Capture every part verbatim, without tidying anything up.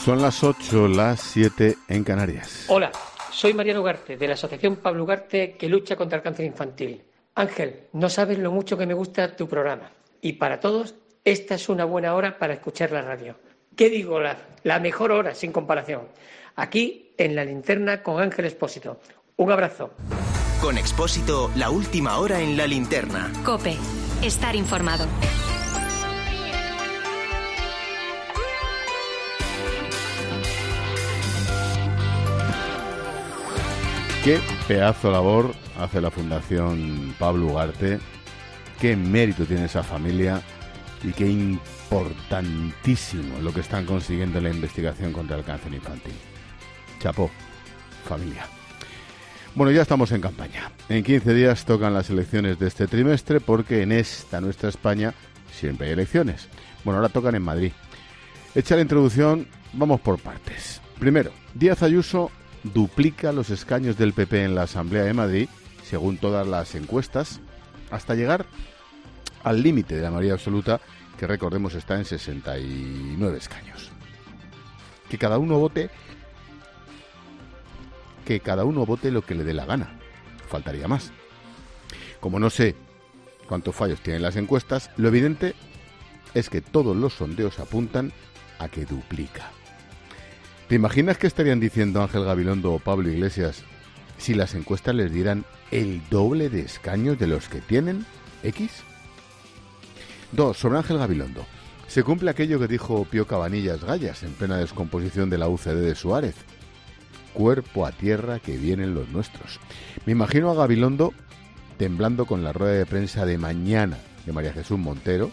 Son las ocho, las siete en Canarias. Hola, soy Mariano Ugarte, de la Asociación Pablo Ugarte, que lucha contra el cáncer infantil. Ángel, no sabes lo mucho que me gusta tu programa. Y para todos, esta es una buena hora para escuchar la radio. ¿Qué digo? La, la mejor hora, sin comparación. Aquí, en La Linterna, con Ángel Expósito. Un abrazo. Con Expósito, la última hora en La Linterna. COPE. Estar informado. Qué pedazo de labor hace la Fundación Pablo Ugarte, qué mérito tiene esa familia y qué importantísimo lo que están consiguiendo en la investigación contra el cáncer infantil. Chapó, familia. Bueno, ya estamos en campaña. En quince días tocan las elecciones de este trimestre porque en esta nuestra España siempre hay elecciones. Bueno, ahora tocan en Madrid. Hecha la introducción, vamos por partes. Primero, Díaz Ayuso duplica los escaños del P P en la Asamblea de Madrid, según todas las encuestas, hasta llegar al límite de la mayoría absoluta, que recordemos está en sesenta y nueve escaños. Que cada uno vote, que cada uno vote lo que le dé la gana. Faltaría más. Como no sé cuántos fallos tienen las encuestas, lo evidente es que todos los sondeos apuntan a que duplica. ¿Te imaginas qué estarían diciendo Ángel Gabilondo o Pablo Iglesias si las encuestas les dieran el doble de escaños de los que tienen? ¿X? Dos, sobre Ángel Gabilondo. Se cumple aquello que dijo Pío Cabanillas Gallas en plena descomposición de la U C D de Suárez. Cuerpo a tierra que vienen los nuestros. Me imagino a Gabilondo temblando con la rueda de prensa de mañana de María Jesús Montero,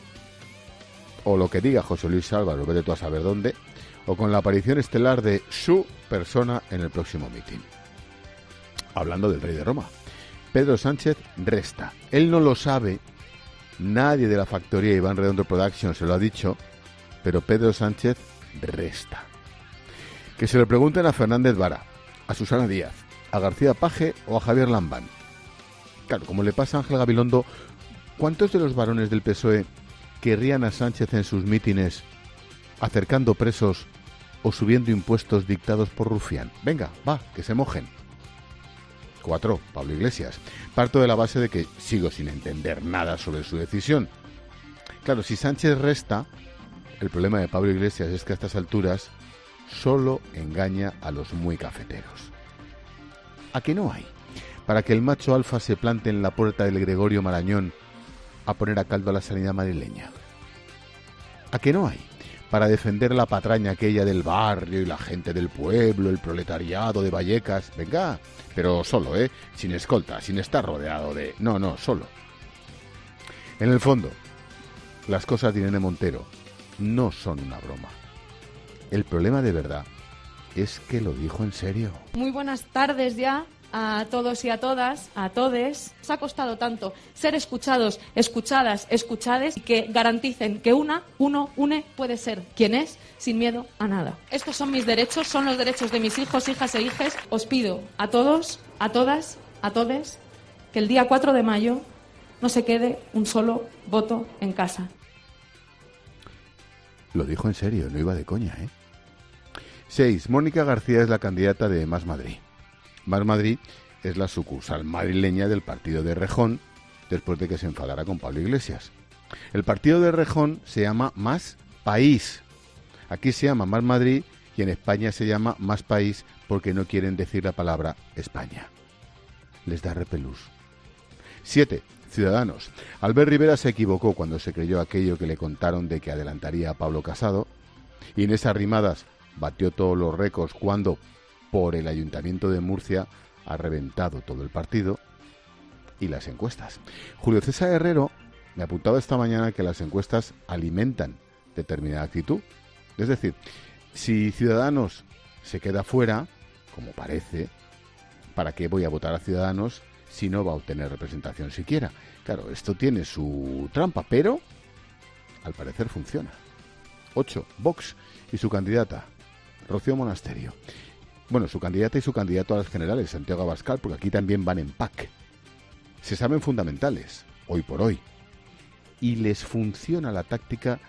o lo que diga José Luis Álvaro, vete tú a saber dónde, o con la aparición estelar de su persona en el próximo mitin. Hablando del rey de Roma, Pedro Sánchez resta. Él no lo sabe, nadie de la factoría Iván Redondo Production se lo ha dicho, pero Pedro Sánchez resta. Que se lo pregunten a Fernández Vara, a Susana Díaz, a García Paje o a Javier Lambán. Claro, como le pasa a Ángel Gabilondo, ¿cuántos de los varones del P S O E querrían a Sánchez en sus mítines acercando presos o subiendo impuestos dictados por Rufián? Venga, va, que se mojen. Cuatro, Pablo Iglesias. Parto de la base de que sigo sin entender nada sobre su decisión. Claro, si Sánchez resta, el problema de Pablo Iglesias es que a estas alturas solo engaña a los muy cafeteros. ¿A qué no hay? Para que el macho alfa se plante en la puerta del Gregorio Marañón a poner a caldo a la sanidad madrileña. ¿A qué no hay? Para defender la patraña aquella del barrio y la gente del pueblo, el proletariado de Vallecas. Venga, pero solo, ¿eh? Sin escolta, sin estar rodeado de... No, no, solo. En el fondo, las cosas de Irene Montero no son una broma. El problema de verdad es que lo dijo en serio. Muy buenas tardes ya a todos y a todas, a todes. Nos ha costado tanto ser escuchados, escuchadas, escuchades y que garanticen que una, uno, une puede ser quien es sin miedo a nada. Estos son mis derechos, son los derechos de mis hijos, hijas e hijes. Os pido a todos, a todas, a todes, que el día cuatro de mayo no se quede un solo voto en casa. Lo dijo en serio, no iba de coña, ¿eh? seis. Mónica García es la candidata de Más Madrid. Más Madrid es la sucursal madrileña del partido de Errejón, después de que se enfadara con Pablo Iglesias. El partido de Errejón se llama Más País. Aquí se llama Más Madrid y en España se llama Más País porque no quieren decir la palabra España. Les da repelús. siete. Ciudadanos. Albert Rivera se equivocó cuando se creyó aquello que le contaron de que adelantaría a Pablo Casado, y en esas rimadas batió todos los récords cuando, por el Ayuntamiento de Murcia, ha reventado todo el partido y las encuestas. Julio César Herrero me apuntaba esta mañana que las encuestas alimentan determinada actitud. Es decir, si Ciudadanos se queda fuera, como parece, ¿para qué voy a votar a Ciudadanos si no va a obtener representación siquiera? Claro, esto tiene su trampa, pero al parecer funciona. ocho. Vox y su candidata, Rocío Monasterio. Bueno, su candidata y su candidato a las generales, Santiago Abascal, porque aquí también van en pack. Se saben fundamentales, hoy por hoy. Y les funciona la táctica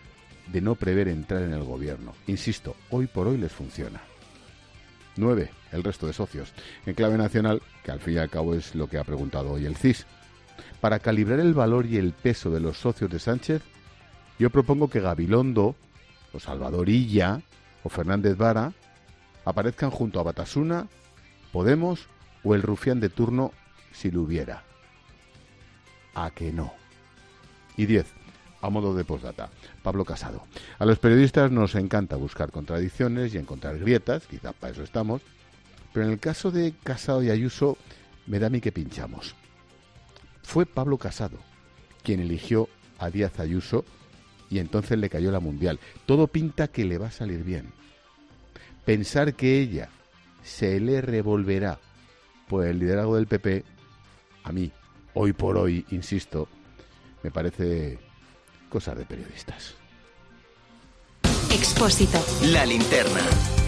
de no prever entrar en el gobierno. Insisto, hoy por hoy les funciona. nueve. El resto de socios. En clave nacional, que al fin y al cabo es lo que ha preguntado hoy el C I S. Para calibrar el valor y el peso de los socios de Sánchez, yo propongo que Gabilondo, o Salvador Illa, o Fernández Vara aparezcan junto a Batasuna, Podemos o el rufián de turno si lo hubiera. ¿A que no? Y diez. A modo de postdata, Pablo Casado. A los periodistas nos encanta buscar contradicciones y encontrar grietas, quizá para eso estamos, pero en el caso de Casado y Ayuso me da a mí que pinchamos. Fue Pablo Casado quien eligió a Díaz Ayuso y entonces le cayó la mundial. Todo pinta que le va a salir bien. Pensar que ella se le revolverá por el liderazgo del P P, a mí, hoy por hoy, insisto, me parece cosa de periodistas. Expósito. La linterna.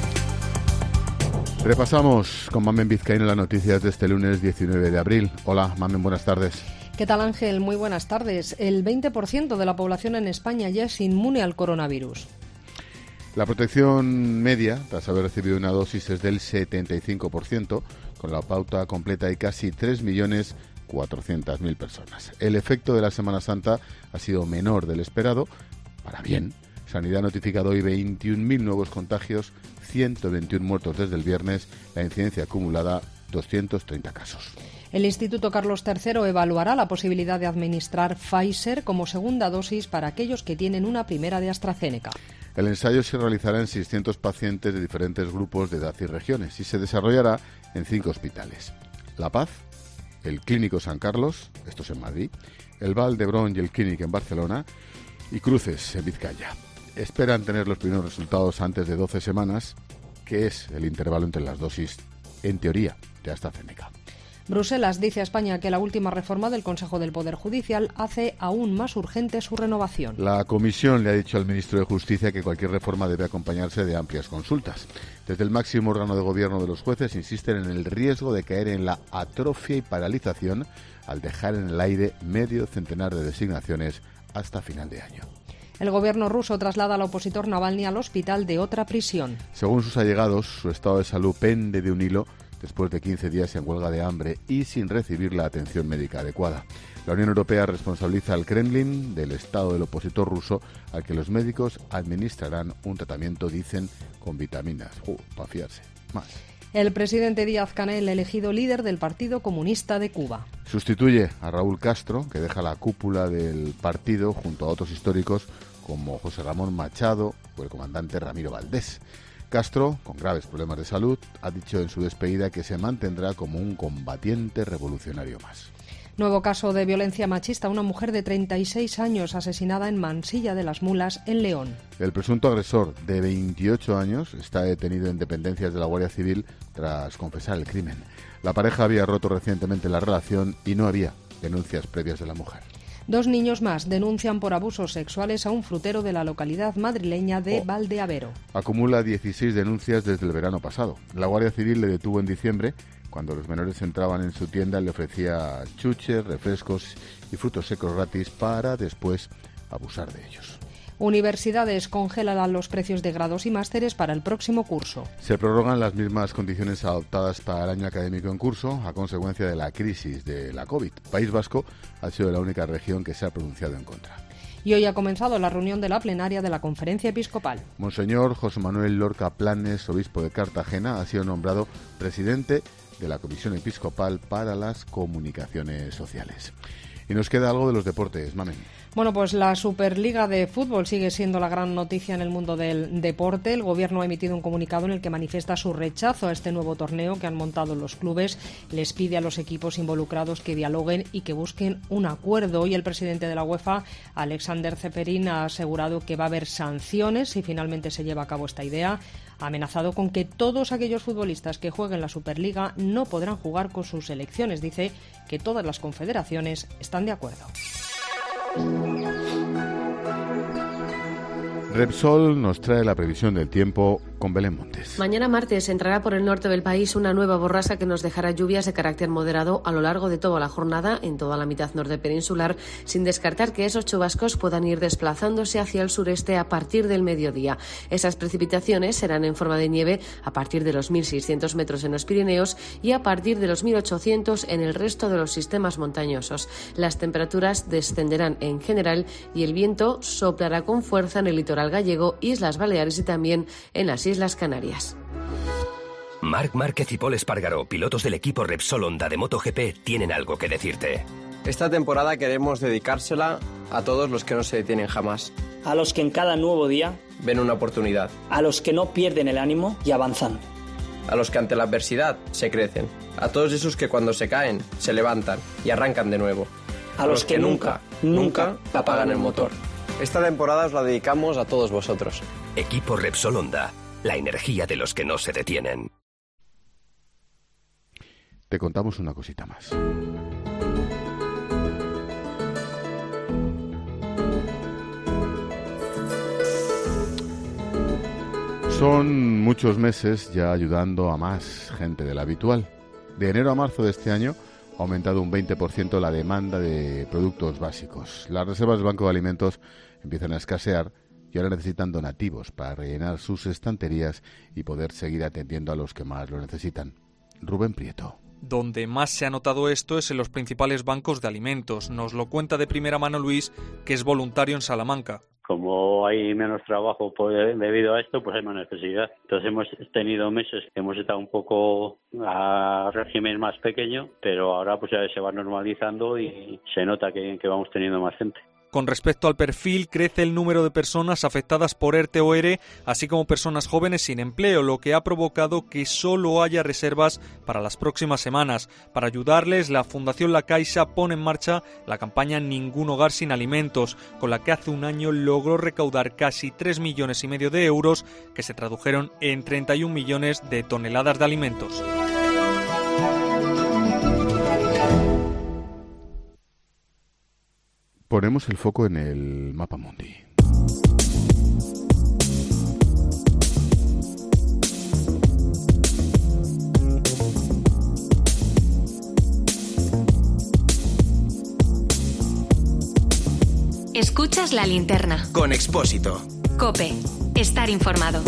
Repasamos con Mamen Vizcaíno las noticias de este lunes diecinueve de abril. Hola, Mamen, buenas tardes. ¿Qué tal, Ángel? Muy buenas tardes. El veinte por ciento de la población en España ya es inmune al coronavirus. La protección media, tras haber recibido una dosis, es del setenta y cinco por ciento, con la pauta completa hay casi tres millones cuatrocientas mil personas. El efecto de la Semana Santa ha sido menor del esperado, para bien. Sanidad ha notificado hoy veintiún mil nuevos contagios, ciento veintiuno muertos desde el viernes, la incidencia acumulada doscientos treinta casos. El Instituto Carlos tercero evaluará la posibilidad de administrar Pfizer como segunda dosis para aquellos que tienen una primera de AstraZeneca. El ensayo se realizará en seiscientos pacientes de diferentes grupos de edad y regiones y se desarrollará en cinco hospitales: La Paz, el Clínico San Carlos, esto es en Madrid, el Vall d'Hebron y el Clínic en Barcelona, y Cruces en Vizcaya. Esperan tener los primeros resultados antes de doce semanas, que es el intervalo entre las dosis, en teoría, de AstraZeneca. Bruselas dice a España que la última reforma del Consejo del Poder Judicial hace aún más urgente su renovación. La Comisión le ha dicho al ministro de Justicia que cualquier reforma debe acompañarse de amplias consultas. Desde el máximo órgano de gobierno de los jueces insisten en el riesgo de caer en la atrofia y paralización al dejar en el aire medio centenar de designaciones hasta final de año. El gobierno ruso traslada al opositor Navalny al hospital de otra prisión. Según sus allegados, su estado de salud pende de un hilo después de quince días en huelga de hambre y sin recibir la atención médica adecuada. La Unión Europea responsabiliza al Kremlin del estado del opositor ruso, al que los médicos administrarán un tratamiento, dicen, con vitaminas. Uh, para fiarse. Más. El presidente Díaz-Canel, elegido líder del Partido Comunista de Cuba. Sustituye a Raúl Castro, que deja la cúpula del partido junto a otros históricos como José Ramón Machado o el comandante Ramiro Valdés. Castro, con graves problemas de salud, ha dicho en su despedida que se mantendrá como un combatiente revolucionario más. Nuevo caso de violencia machista. Una mujer de treinta y seis años asesinada en Mansilla de las Mulas, en León. El presunto agresor, de veintiocho años, está detenido en dependencias de la Guardia Civil tras confesar el crimen. La pareja había roto recientemente la relación y no había denuncias previas de la mujer. Dos niños más denuncian por abusos sexuales a un frutero de la localidad madrileña de oh. Valdeavero. Acumula dieciséis denuncias desde el verano pasado. La Guardia Civil le detuvo en diciembre. Cuando los menores entraban en su tienda, le ofrecía chuches, refrescos y frutos secos gratis para después abusar de ellos. Universidades congelarán los precios de grados y másteres para el próximo curso. Se prorrogan las mismas condiciones adoptadas para el año académico en curso a consecuencia de la crisis de la COVID. País Vasco ha sido la única región que se ha pronunciado en contra. Y hoy ha comenzado la reunión de la plenaria de la Conferencia Episcopal. Monseñor José Manuel Lorca Planes, obispo de Cartagena, ha sido nombrado presidente de la Comisión Episcopal para las Comunicaciones Sociales. Y nos queda algo de los deportes, Mamen. Bueno, pues la Superliga de Fútbol sigue siendo la gran noticia en el mundo del deporte. El Gobierno ha emitido un comunicado en el que manifiesta su rechazo a este nuevo torneo que han montado los clubes. Les pide a los equipos involucrados que dialoguen y que busquen un acuerdo. Hoy el presidente de la UEFA, Alexander Ceferin, ha asegurado que va a haber sanciones si finalmente se lleva a cabo esta idea. Ha amenazado con que todos aquellos futbolistas que jueguen la Superliga no podrán jugar con sus selecciones. Dice que todas las confederaciones están de acuerdo. Repsol nos trae la previsión del tiempo con Belén Montes. Mañana martes entrará por el norte del país una nueva borrasca que nos dejará lluvias de carácter moderado a lo largo de toda la jornada en toda la mitad norte peninsular, sin descartar que esos chubascos puedan ir desplazándose hacia el sureste a partir del mediodía. Esas precipitaciones serán en forma de nieve a partir de los mil seiscientos metros en los Pirineos y a partir de los mil ochocientos en el resto de los sistemas montañosos. Las temperaturas descenderán en general y el viento soplará con fuerza en el litoral gallego, Islas Baleares y también en las Islas Canarias. Marc Márquez y Pol Espargaró, pilotos del equipo Repsol Honda de MotoGP, tienen algo que decirte. Esta temporada queremos dedicársela a todos los que no se detienen jamás. A los que en cada nuevo día ven una oportunidad. A los que no pierden el ánimo y avanzan. A los que ante la adversidad se crecen. A todos esos que cuando se caen se levantan y arrancan de nuevo. A, a los, los que, que nunca, nunca apagan el motor. Esta temporada os la dedicamos a todos vosotros. Equipo Repsol Honda, la energía de los que no se detienen. Te contamos una cosita más. Son muchos meses ya ayudando a más gente de la habitual. De enero a marzo de este año ha aumentado un veinte por ciento la demanda de productos básicos. Las reservas del Banco de Alimentos empiezan a escasear y ahora necesitan donativos para rellenar sus estanterías y poder seguir atendiendo a los que más lo necesitan. Rubén Prieto. Donde más se ha notado esto es en los principales bancos de alimentos. Nos lo cuenta de primera mano Luis, que es voluntario en Salamanca. Como hay menos trabajo pues, debido a esto, pues hay más necesidad. Entonces hemos tenido meses que hemos estado un poco a régimen más pequeño, pero ahora pues ya se va normalizando y se nota que, que vamos teniendo más gente. Con respecto al perfil, crece el número de personas afectadas por ERTE o ERE, así como personas jóvenes sin empleo, lo que ha provocado que solo haya reservas para las próximas semanas. Para ayudarles, la Fundación La Caixa pone en marcha la campaña Ningún Hogar Sin Alimentos, con la que hace un año logró recaudar casi tres millones y medio de euros, que se tradujeron en treinta y un millones de toneladas de alimentos. Ponemos el foco en el Mapa Mundi. Escuchas La Linterna. Con Expósito. COPE. Estar informado.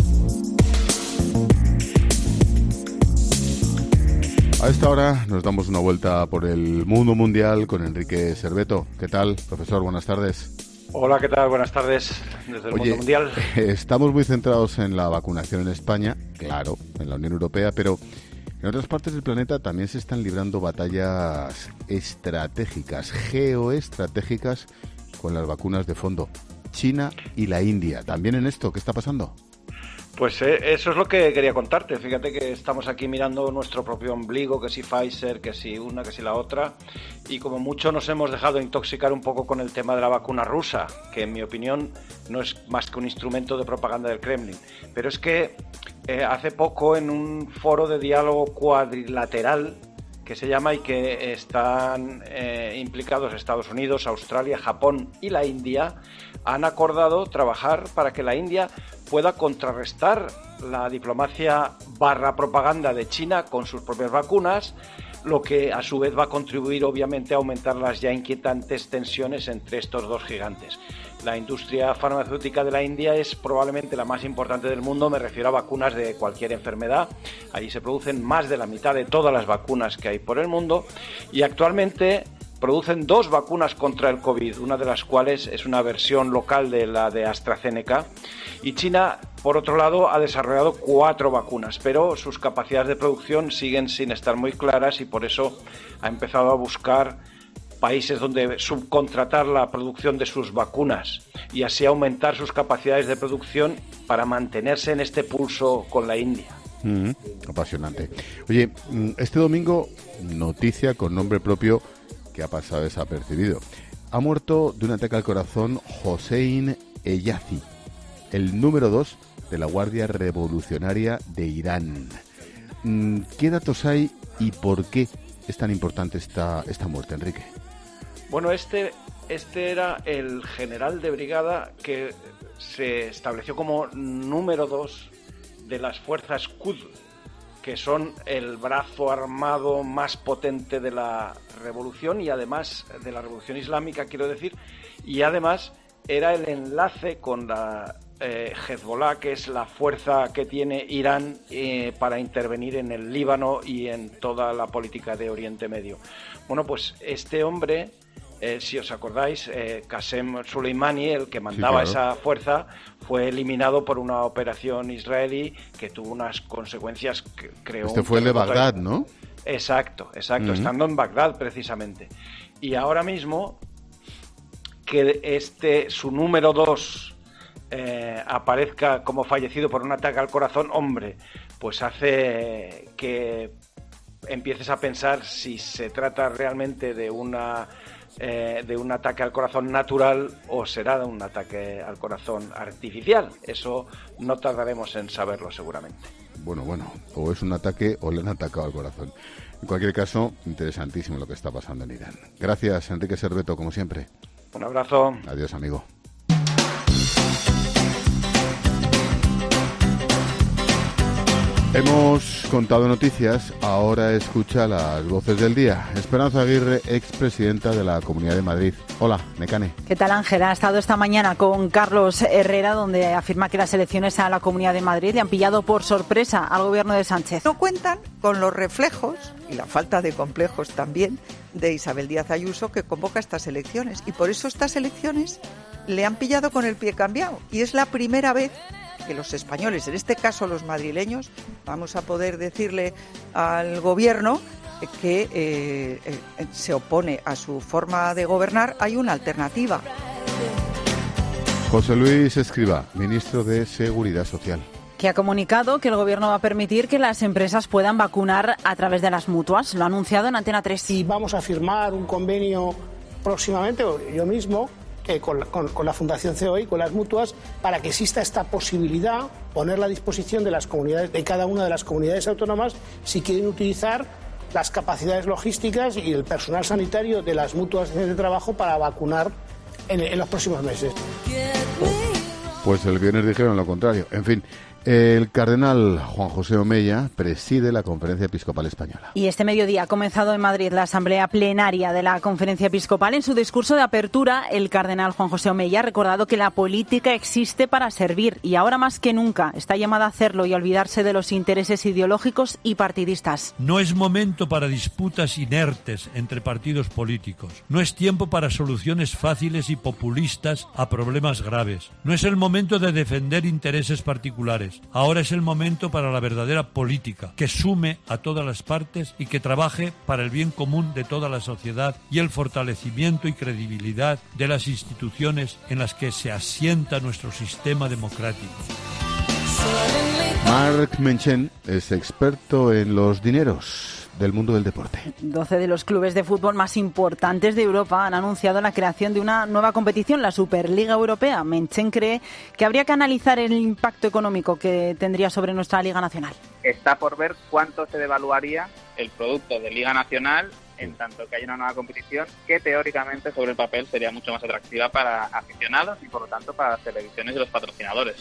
A esta hora nos damos una vuelta por el mundo mundial con Enrique Cerveto. ¿Qué tal, profesor? Buenas tardes. Hola, ¿qué tal? Buenas tardes desde el Oye, mundo mundial. Estamos muy centrados en la vacunación en España, claro, en la Unión Europea, pero en otras partes del planeta también se están librando batallas estratégicas, geoestratégicas, con las vacunas de fondo. China y la India. ¿También en esto? ¿Qué está pasando? Pues eh, eso es lo que quería contarte. Fíjate que estamos aquí mirando nuestro propio ombligo, que si Pfizer, que si una, que si la otra, y como mucho nos hemos dejado intoxicar un poco con el tema de la vacuna rusa, que en mi opinión no es más que un instrumento de propaganda del Kremlin. Pero es que eh, hace poco en un foro de diálogo cuadrilateral que se llama y que están eh, implicados Estados Unidos, Australia, Japón y la India, han acordado trabajar para que la India pueda contrarrestar la diplomacia barra propaganda de China con sus propias vacunas, lo que a su vez va a contribuir obviamente a aumentar las ya inquietantes tensiones entre estos dos gigantes. La industria farmacéutica de la India es probablemente la más importante del mundo, me refiero a vacunas de cualquier enfermedad. Allí se producen más de la mitad de todas las vacunas que hay por el mundo y actualmente producen dos vacunas contra el COVID, una de las cuales es una versión local de la de AstraZeneca. Y China, por otro lado, ha desarrollado cuatro vacunas, pero sus capacidades de producción siguen sin estar muy claras y por eso ha empezado a buscar países donde subcontratar la producción de sus vacunas y así aumentar sus capacidades de producción para mantenerse en este pulso con la India. Mm, apasionante. Oye, este domingo, noticia con nombre propio que ha pasado desapercibido. Ha muerto de un ataque al corazón Hossein Eyazi, el número dos de la Guardia Revolucionaria de Irán. ¿Qué datos hay y por qué es tan importante esta, esta muerte, Enrique? Bueno, este, este era el general de brigada que se estableció como número dos de las fuerzas Quds, que son el brazo armado más potente de la revolución y además de la revolución islámica, quiero decir, y además era el enlace con la eh, Hezbollah, que es la fuerza que tiene Irán eh, para intervenir en el Líbano y en toda la política de Oriente Medio. Bueno, pues este hombre, eh, si os acordáis, eh, Qasem Soleimani, el que mandaba sí, claro. esa fuerza, fue eliminado por una operación israelí que tuvo unas consecuencias que creó... Este fue el de Bagdad, ¿no? Exacto, exacto, uh-huh. estando en Bagdad precisamente. Y ahora mismo que este su número dos eh, aparezca como fallecido por un ataque al corazón, hombre, pues hace que empieces a pensar si se trata realmente de una eh, de un ataque al corazón natural o será de un ataque al corazón artificial. Eso no tardaremos en saberlo seguramente. Bueno, bueno, o es un ataque o le han atacado al corazón. En cualquier caso, interesantísimo lo que está pasando en Irán. Gracias, Enrique Serveto, como siempre. Un abrazo. Adiós, amigo. Hemos contado noticias, ahora escucha las voces del día. Esperanza Aguirre, expresidenta de la Comunidad de Madrid. Hola, Mecane. ¿Qué tal, Ángel? Ha estado esta mañana con Carlos Herrera, donde afirma que las elecciones a la Comunidad de Madrid le han pillado por sorpresa al gobierno de Sánchez. No cuentan con los reflejos y la falta de complejos también de Isabel Díaz Ayuso, que convoca estas elecciones. Y por eso estas elecciones le han pillado con el pie cambiado. Y es la primera vez que los españoles, en este caso los madrileños, vamos a poder decirle al gobierno que eh, eh, se opone a su forma de gobernar. Hay una alternativa. José Luis Escrivá, ministro de Seguridad Social, que ha comunicado que el gobierno va a permitir que las empresas puedan vacunar a través de las mutuas. Lo ha anunciado en Antena tres. Y vamos a firmar un convenio próximamente, yo mismo, Eh, con, con, con la Fundación C O E y con las mutuas, para que exista esta posibilidad, ponerla a disposición de las comunidades, de cada una de las comunidades autónomas, si quieren utilizar las capacidades logísticas y el personal sanitario de las mutuas de trabajo para vacunar en, en los próximos meses. Pues el viernes dijeron lo contrario. En fin, el cardenal Juan José Omeya preside la Conferencia Episcopal Española. Y este mediodía ha comenzado en Madrid la asamblea plenaria de la Conferencia Episcopal. En su discurso de apertura, el cardenal Juan José Omeya ha recordado que la política existe para servir y ahora más que nunca está llamada a hacerlo y a olvidarse de los intereses ideológicos y partidistas. No es momento para disputas inertes entre partidos políticos. No es tiempo para soluciones fáciles y populistas a problemas graves. No es el momento de defender intereses particulares. Ahora es el momento para la verdadera política, que sume a todas las partes y que trabaje para el bien común de toda la sociedad y el fortalecimiento y credibilidad de las instituciones en las que se asienta nuestro sistema democrático. Marc Menchen es experto en los dineros del mundo del deporte. doce de los clubes de fútbol más importantes de Europa han anunciado la creación de una nueva competición, la Superliga Europea. Menchen cree que habría que analizar el impacto económico que tendría sobre nuestra Liga Nacional. Está por ver cuánto se devaluaría el producto de Liga Nacional en tanto que hay una nueva competición que teóricamente sobre el papel sería mucho más atractiva para aficionados y por lo tanto para las televisiones y los patrocinadores.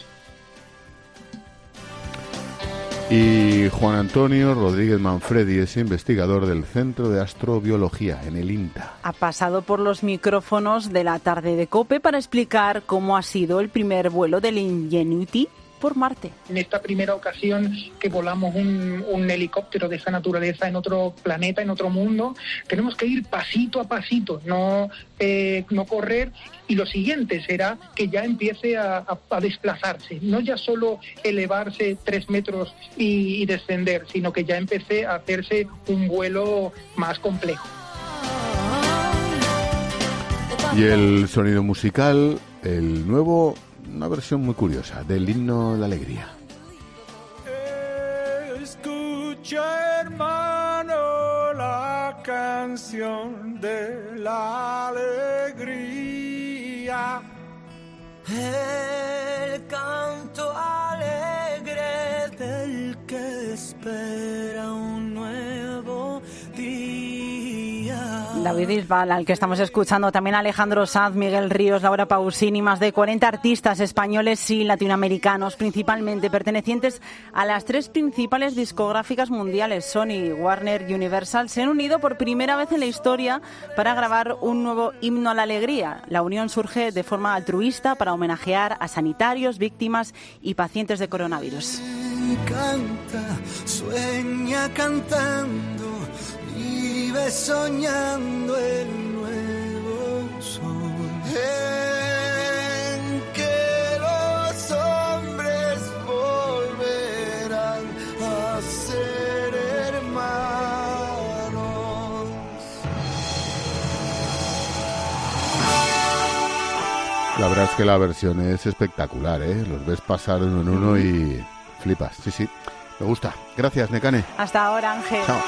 Y Juan Antonio Rodríguez Manfredi es investigador del Centro de Astrobiología en el INTA. Ha pasado por los micrófonos de la tarde de COPE para explicar cómo ha sido el primer vuelo del Ingenuity por Marte. En esta primera ocasión que volamos un, un helicóptero de esa naturaleza en otro planeta, en otro mundo, tenemos que ir pasito a pasito, no, eh, no correr. Y lo siguiente será que ya empiece a, a, a desplazarse, no ya solo elevarse tres metros y, y descender, sino que ya empiece a hacerse un vuelo más complejo. Y el sonido musical, el nuevo, una versión muy curiosa del himno de la alegría. Escucha, hermano, la canción de la alegría. El canto alegre del que espera un nuevo día. David Bisbal, al que estamos escuchando, también Alejandro Sanz, Miguel Ríos, Laura Pausini, más de cuarenta artistas españoles y latinoamericanos, principalmente pertenecientes a las tres principales discográficas mundiales, Sony, Warner y Universal, se han unido por primera vez en la historia para grabar un nuevo himno a la alegría. La unión surge de forma altruista para homenajear a sanitarios, víctimas y pacientes de coronavirus. Canta, sueña cantando, vive soñando el nuevo sol, en que los hombres volverán a ser hermanos. La verdad es que la versión es espectacular, ¿eh? Los ves pasar uno en uno y flipas. Sí, sí, me gusta. Gracias, Nekane. Hasta ahora, Ángel. Chao.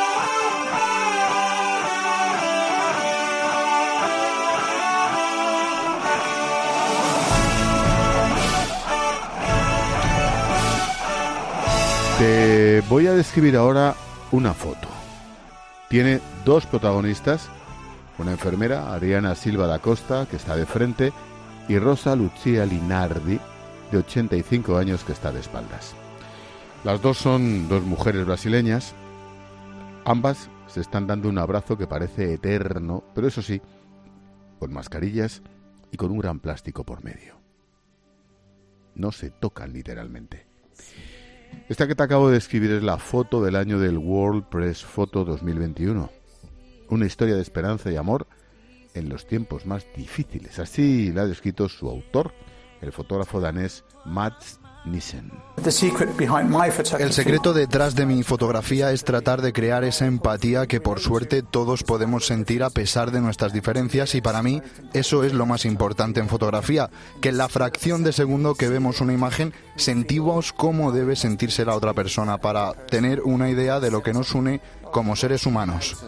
Te voy a describir ahora una foto. Tiene dos protagonistas, una enfermera, Adriana Silva da Costa, que está de frente, y Rosa Lucia Linardi, de ochenta y cinco años, que está de espaldas. Las dos son dos mujeres brasileñas. Ambas se están dando un abrazo que parece eterno, pero eso sí, con mascarillas y con un gran plástico por medio. No se tocan literalmente. Esta que te acabo de escribir es la foto del año del World Press Photo dos mil veintiuno. Una historia de esperanza y amor en los tiempos más difíciles. Así la ha descrito su autor, el fotógrafo danés Mats Nissen. El secreto detrás de mi fotografía es tratar de crear esa empatía que por suerte todos podemos sentir a pesar de nuestras diferencias, y para mí eso es lo más importante en fotografía, que en la fracción de segundo que vemos una imagen sentimos cómo debe sentirse la otra persona para tener una idea de lo que nos une como seres humanos.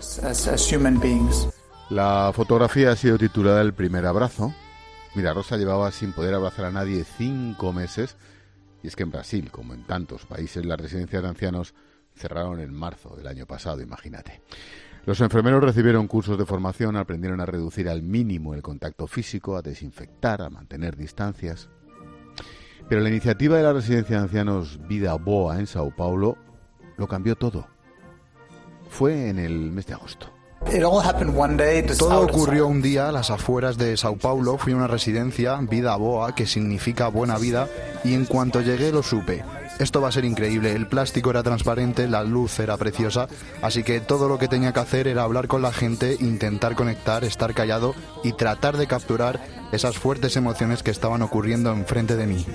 La fotografía ha sido titulada El primer abrazo. Mira, Rosa llevaba sin poder abrazar a nadie cinco meses, y es que en Brasil, como en tantos países, las residencias de ancianos cerraron en marzo del año pasado, imagínate. Los enfermeros recibieron cursos de formación, aprendieron a reducir al mínimo el contacto físico, a desinfectar, a mantener distancias. Pero la iniciativa de la residencia de ancianos Vida Boa en Sao Paulo lo cambió todo. Fue en el mes de agosto. Todo ocurrió un día a las afueras de Sao Paulo. Fui a una residencia, Vida Boa, que significa buena vida, y en cuanto llegué lo supe. Esto va a ser increíble. El plástico era transparente, la luz era preciosa, así que todo lo que tenía que hacer era hablar con la gente, intentar conectar, estar callado y tratar de capturar esas fuertes emociones que estaban ocurriendo enfrente de mí.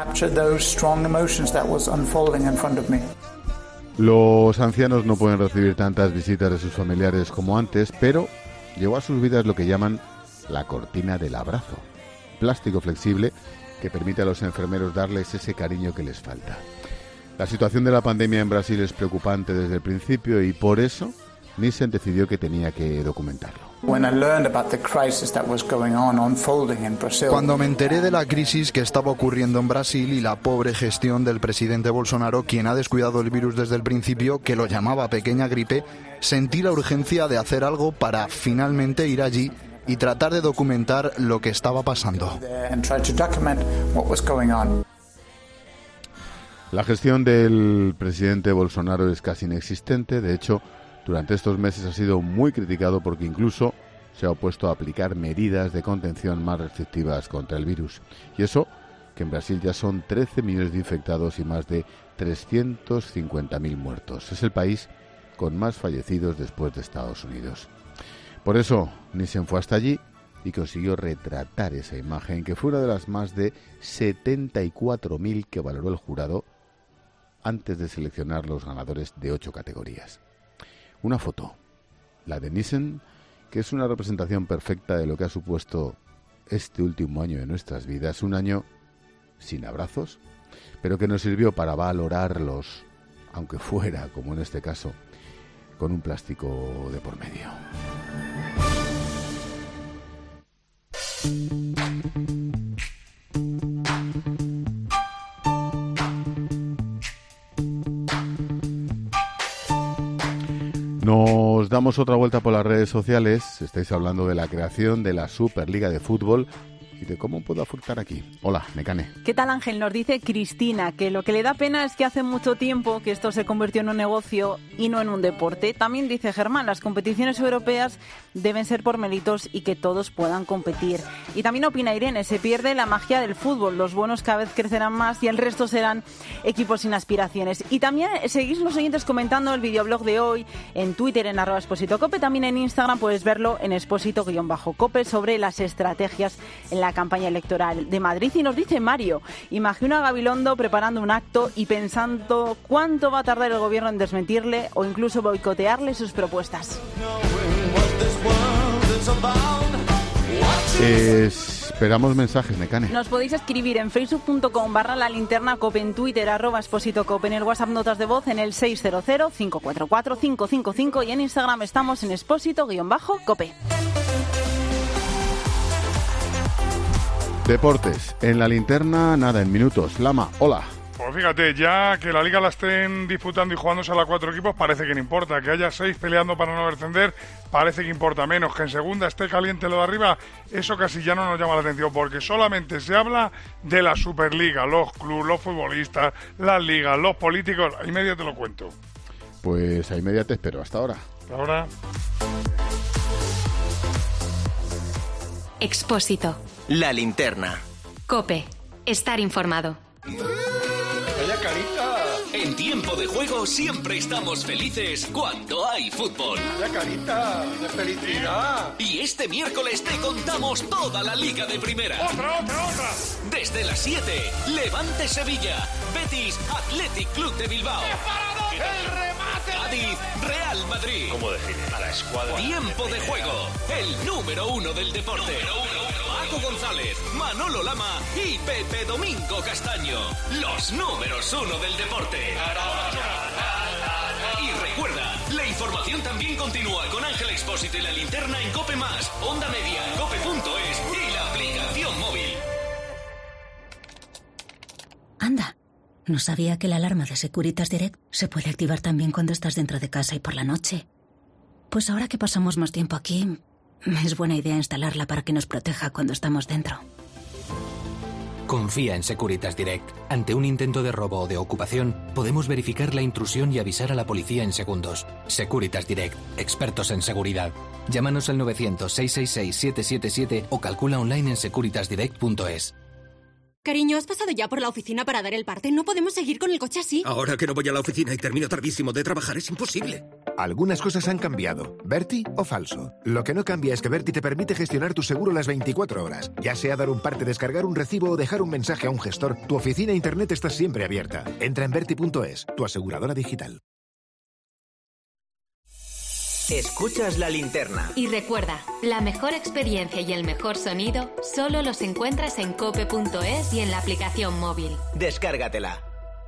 Los ancianos no pueden recibir tantas visitas de sus familiares como antes, pero llegó a sus vidas lo que llaman la cortina del abrazo. Plástico flexible que permite a los enfermeros darles ese cariño que les falta. La situación de la pandemia en Brasil es preocupante desde el principio y por eso Nissen decidió que tenía que documentarlo. Cuando me enteré de la crisis que estaba ocurriendo en Brasil y la pobre gestión del presidente Bolsonaro, quien ha descuidado el virus desde el principio, que lo llamaba pequeña gripe, sentí la urgencia de hacer algo para finalmente ir allí y tratar de documentar lo que estaba pasando. La gestión del presidente Bolsonaro es casi inexistente. De hecho, durante estos meses ha sido muy criticado porque incluso se ha opuesto a aplicar medidas de contención más restrictivas contra el virus. Y eso, que en Brasil ya son trece millones de infectados y más de trescientos cincuenta mil muertos. Es el país con más fallecidos después de Estados Unidos. Por eso, Nissen fue hasta allí y consiguió retratar esa imagen, que fue una de las más de setenta y cuatro mil que valoró el jurado antes de seleccionar los ganadores de ocho categorías. Una foto, la de Nissen, que es una representación perfecta de lo que ha supuesto este último año de nuestras vidas, un año sin abrazos, pero que nos sirvió para valorarlos, aunque fuera, como en este caso, con un plástico de por medio. Nos damos otra vuelta por las redes sociales. Estáis hablando de la creación de la Superliga de Fútbol y de cómo puedo afectar aquí. Hola, Mecane. ¿Qué tal, Ángel? Nos dice Cristina que lo que le da pena es que hace mucho tiempo que esto se convirtió en un negocio y no en un deporte. También dice Germán, las competiciones europeas deben ser por méritos y que todos puedan competir. Y también opina Irene, se pierde la magia del fútbol. Los buenos cada vez crecerán más y el resto serán equipos sin aspiraciones. Y también seguís los oyentes comentando el videoblog de hoy en Twitter, en arroba Expósito Cope. También en Instagram puedes verlo en Expósito-Cope sobre las estrategias en la la campaña electoral de Madrid. Y nos dice Mario, imagino a Gabilondo preparando un acto y pensando cuánto va a tardar el gobierno en desmentirle o incluso boicotearle sus propuestas. Esperamos mensajes, Mecane. Nos podéis escribir en facebook.com barra la linterna cope, en Twitter arroba Expósito Cope, en el WhatsApp notas de voz en el seis cero cero, cinco cuatro cuatro, cinco cinco cinco y en Instagram estamos en Expósito-Cope. Deportes. En la linterna, nada, en minutos. Lama, hola. Pues fíjate, ya que la Liga la estén disputando y jugándose a las cuatro equipos, parece que no importa. Que haya seis peleando para no descender, parece que importa menos. Que en segunda esté caliente lo de arriba, eso casi ya no nos llama la atención, porque solamente se habla de la Superliga, los clubes, los futbolistas, las ligas, los políticos. Ahí media te lo cuento. Pues ahí media te espero, hasta ahora. Hasta ahora. Expósito. La linterna. COPE. Estar informado. ¡Vaya carita! En tiempo de juego siempre estamos felices cuando hay fútbol. ¡Vaya carita de felicidad! Y este miércoles te contamos toda la Liga de Primera. ¡Otra, otra, otra! Desde las siete, Levante Sevilla, Betis Athletic Club de Bilbao. ¡El remate! Cádiz Real Madrid. ¿Cómo define a la escuadra? Tiempo de juego. El número uno del deporte. Número uno. Paco González, Manolo Lama y Pepe Domingo Castaño. Los números uno del deporte. Y recuerda, la información también continúa con Ángel Expósito y la linterna en Cope Más, Onda Media, cope punto es y la aplicación móvil. Anda, no sabía que la alarma de Securitas Direct se puede activar también cuando estás dentro de casa y por la noche. Pues ahora que pasamos más tiempo aquí, es buena idea instalarla para que nos proteja cuando estamos dentro. Confía en Securitas Direct. Ante un intento de robo o de ocupación, podemos verificar la intrusión y avisar a la policía en segundos. Securitas Direct, expertos en seguridad. Llámanos al novecientos, seiscientos sesenta y seis, setecientos setenta y siete o calcula online en securitas direct punto es. Cariño, ¿has pasado ya por la oficina para dar el parte? No podemos seguir con el coche así. Ahora que no voy a la oficina y termino tardísimo de trabajar, es imposible. Algunas cosas han cambiado. ¿Berti o falso? Lo que no cambia es que Berti te permite gestionar tu seguro las veinticuatro horas. Ya sea dar un parte, descargar un recibo o dejar un mensaje a un gestor, tu oficina e internet está siempre abierta. Entra en berti punto es, tu aseguradora digital. Escuchas la linterna. Y recuerda, la mejor experiencia y el mejor sonido solo los encuentras en cope punto es y en la aplicación móvil. Descárgatela.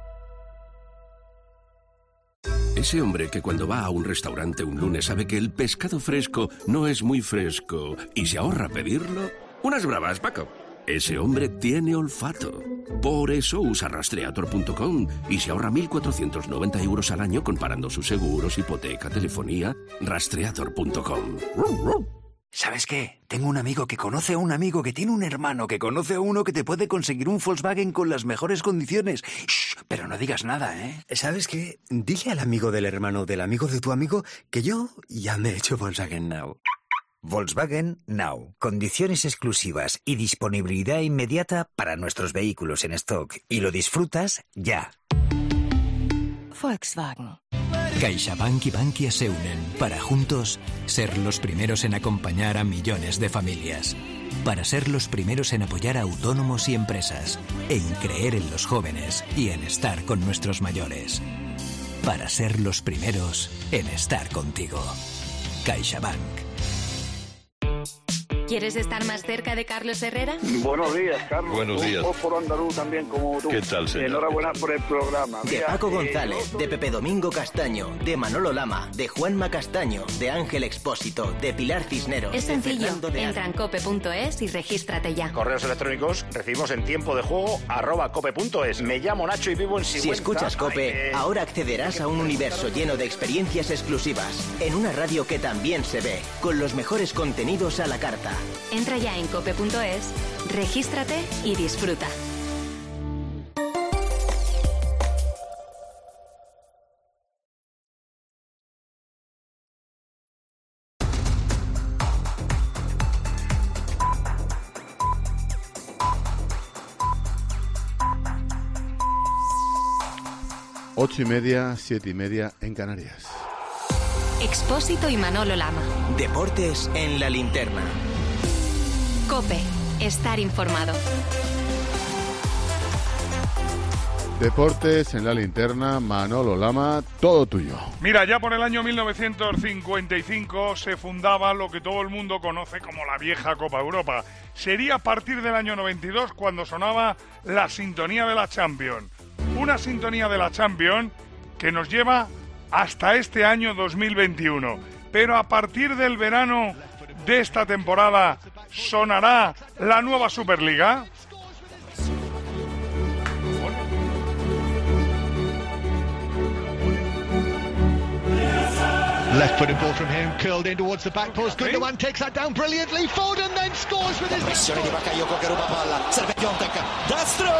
Ese hombre que cuando va a un restaurante un lunes sabe que el pescado fresco no es muy fresco y se ahorra pedirlo. Unas bravas, Paco. Ese hombre tiene olfato. Por eso usa rastreator punto com y se ahorra mil cuatrocientos noventa euros al año comparando sus seguros, hipoteca, telefonía. rastreator punto com. ¿Sabes qué? Tengo un amigo que conoce a un amigo que tiene un hermano que conoce a uno que te puede conseguir un Volkswagen con las mejores condiciones. Shh, pero no digas nada, ¿eh? ¿Sabes qué? Dile al amigo del hermano del amigo de tu amigo que yo ya me he hecho Volkswagen Now. Volkswagen Now. Condiciones exclusivas y disponibilidad inmediata para nuestros vehículos en stock. Y lo disfrutas ya. Volkswagen. CaixaBank y Bankia se unen para juntos ser los primeros en acompañar a millones de familias. Para ser los primeros en apoyar a autónomos y empresas. En creer en los jóvenes y en estar con nuestros mayores. Para ser los primeros en estar contigo. CaixaBank. ¿Quieres estar más cerca de Carlos Herrera? Buenos días, Carlos. Buenos días. Un fósforo andaluz también como tú. ¿Qué tal, señor? Enhorabuena por el programa. De Mira, Paco eh, González, de Pepe Domingo Castaño, de Manolo Lama, de Juanma Castaño, de Ángel Expósito, de Pilar Cisneros. Es de sencillo. Fernando de Entra en cope punto es y regístrate ya. Correos electrónicos recibimos en tiempo de juego arroba cope punto es. Me llamo Nacho y vivo en Sigüenza. Si escuchas Cope, Ay, eh. ahora accederás a un universo lleno de experiencias exclusivas, en una radio que también se ve, con los mejores contenidos a la carta. Entra ya en cope punto es, regístrate y disfruta. Ocho y media, siete y media en Canarias. Expósito y Manolo Lama. Deportes en la linterna. Cope, estar informado. Deportes en la linterna, Manolo Lama, todo tuyo. Mira, ya por el año mil novecientos cincuenta y cinco se fundaba lo que todo el mundo conoce como la vieja Copa Europa. Sería a partir del año noventa y dos cuando sonaba la sintonía de la Champions. Una sintonía de la Champions que nos lleva hasta este año dos mil veintiuno. Pero a partir del verano de esta temporada, ¿sonará la nueva Superliga? Left footed ball from him, curled in towards the back post. Gundogan takes that down brilliantly. Foden then scores with his... Pressione di Bakayoko che ruba palla. Serve Piontek. Destro!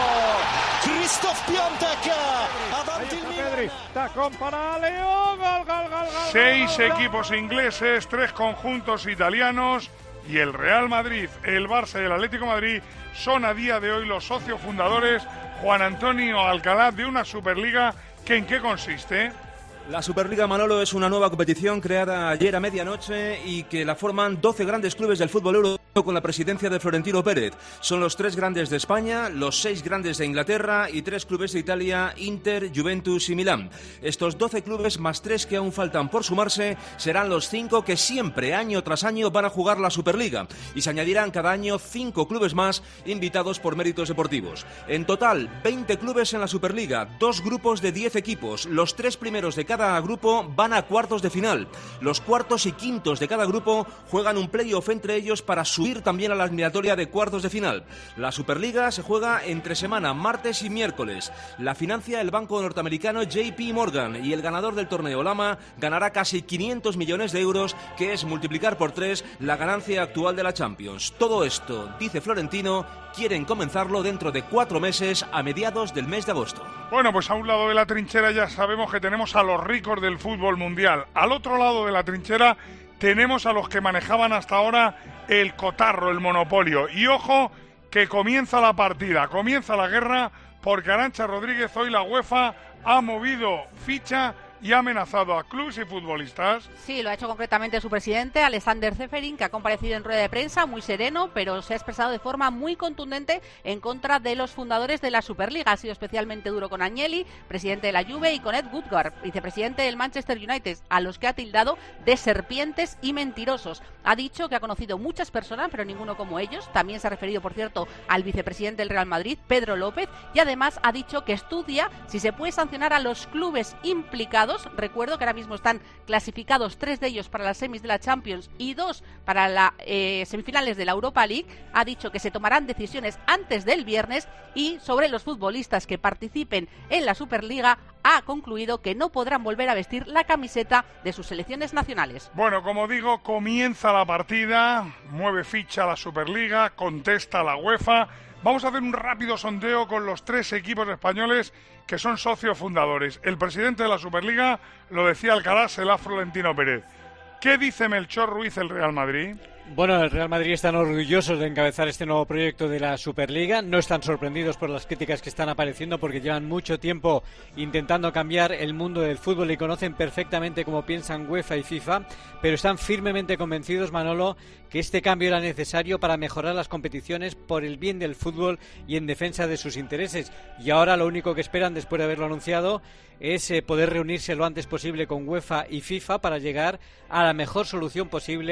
Christoph Piontek. Avanti il Milan. Tacón para Leo. Gol, gol, gol, gol. Seis equipos ingleses, tres conjuntos italianos y el Real Madrid, el Barça y el Atlético de Madrid son a día de hoy los socios fundadores, Juan Antonio Alcalá, de una Superliga que ¿en qué consiste? La Superliga, Manolo, es una nueva competición creada ayer a medianoche y que la forman doce grandes clubes del fútbol europeo con la presidencia de Florentino Pérez. Son los tres grandes de España, los seis grandes de Inglaterra y tres clubes de Italia, Inter, Juventus y Milán. Estos doce clubes, más tres que aún faltan por sumarse, serán los cinco que siempre, año tras año, van a jugar la Superliga. Y se añadirán cada año cinco clubes más invitados por méritos deportivos. En total, veinte clubes en la Superliga, dos grupos de diez equipos. Los tres primeros de cada Cada grupo van a cuartos de final. Los cuartos y quintos de cada grupo juegan un play-off entre ellos para subir también a la eliminatoria de cuartos de final. La Superliga se juega entre semana, martes y miércoles. La financia el banco norteamericano J P Morgan y el ganador del torneo Lama ganará casi quinientos millones de euros, que es multiplicar por tres la ganancia actual de la Champions. Todo esto, dice Florentino, quieren comenzarlo dentro de cuatro meses, a mediados del mes de agosto. Bueno, pues a un lado de la trinchera ya sabemos que tenemos a los ricos del fútbol mundial. Al otro lado de la trinchera tenemos a los que manejaban hasta ahora el cotarro, el monopolio. Y ojo que comienza la partida, comienza la guerra, porque Arantxa Rodríguez hoy la UEFA ha movido ficha y ha amenazado a clubes y futbolistas. Sí, lo ha hecho concretamente su presidente, Alexander Ceferin, que ha comparecido en rueda de prensa, muy sereno, pero se ha expresado de forma muy contundente en contra de los fundadores de la Superliga. Ha sido especialmente duro con Agnelli, presidente de la Juve, y con Ed Woodward, vicepresidente del Manchester United, a los que ha tildado de serpientes y mentirosos. Ha dicho que ha conocido muchas personas, pero ninguno como ellos. También se ha referido, por cierto, al vicepresidente del Real Madrid, Pedro López, y además ha dicho que estudia si se puede sancionar a los clubes implicados. Recuerdo que ahora mismo están clasificados tres de ellos para las semis de la Champions y dos para las eh, semifinales de la Europa League. Ha dicho que se tomarán decisiones antes del viernes, y sobre los futbolistas que participen en la Superliga ha concluido que no podrán volver a vestir la camiseta de sus selecciones nacionales. Bueno, como digo, comienza la partida, mueve ficha la Superliga, contesta la UEFA. Vamos a hacer un rápido sondeo con los tres equipos españoles que son socios fundadores. El presidente de la Superliga, lo decía Alcalá, será Florentino Pérez. ¿Qué dice Melchor Ruiz, el Real Madrid? Bueno, el Real Madrid están orgullosos de encabezar este nuevo proyecto de la Superliga. No están sorprendidos por las críticas que están apareciendo, porque llevan mucho tiempo intentando cambiar el mundo del fútbol y conocen perfectamente cómo piensan UEFA y FIFA, pero están firmemente convencidos, Manolo, que este cambio era necesario para mejorar las competiciones por el bien del fútbol y en defensa de sus intereses. Y ahora lo único que esperan, después de haberlo anunciado, es eh, poder reunirse lo antes posible con UEFA y FIFA para llegar a la mejor solución posible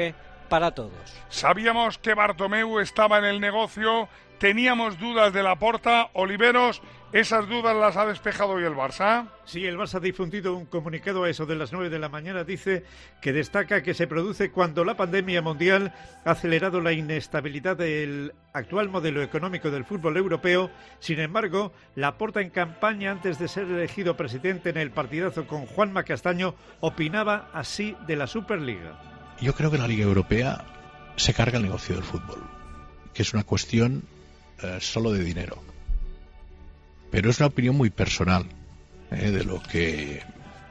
para todos. Sabíamos que Bartomeu estaba en el negocio, teníamos dudas de Laporta. Oliveros, ¿esas dudas las ha despejado hoy el Barça? Sí, el Barça ha difundido un comunicado a eso de las nueve de la mañana. Dice que destaca que se produce cuando la pandemia mundial ha acelerado la inestabilidad del actual modelo económico del fútbol europeo. Sin embargo, Laporta, en campaña antes de ser elegido presidente en el partidazo con Juanma Castaño, opinaba así de la Superliga. Yo creo que la Liga Europea se carga el negocio del fútbol, que es una cuestión eh, solo de dinero. Pero es una opinión muy personal, eh, de lo que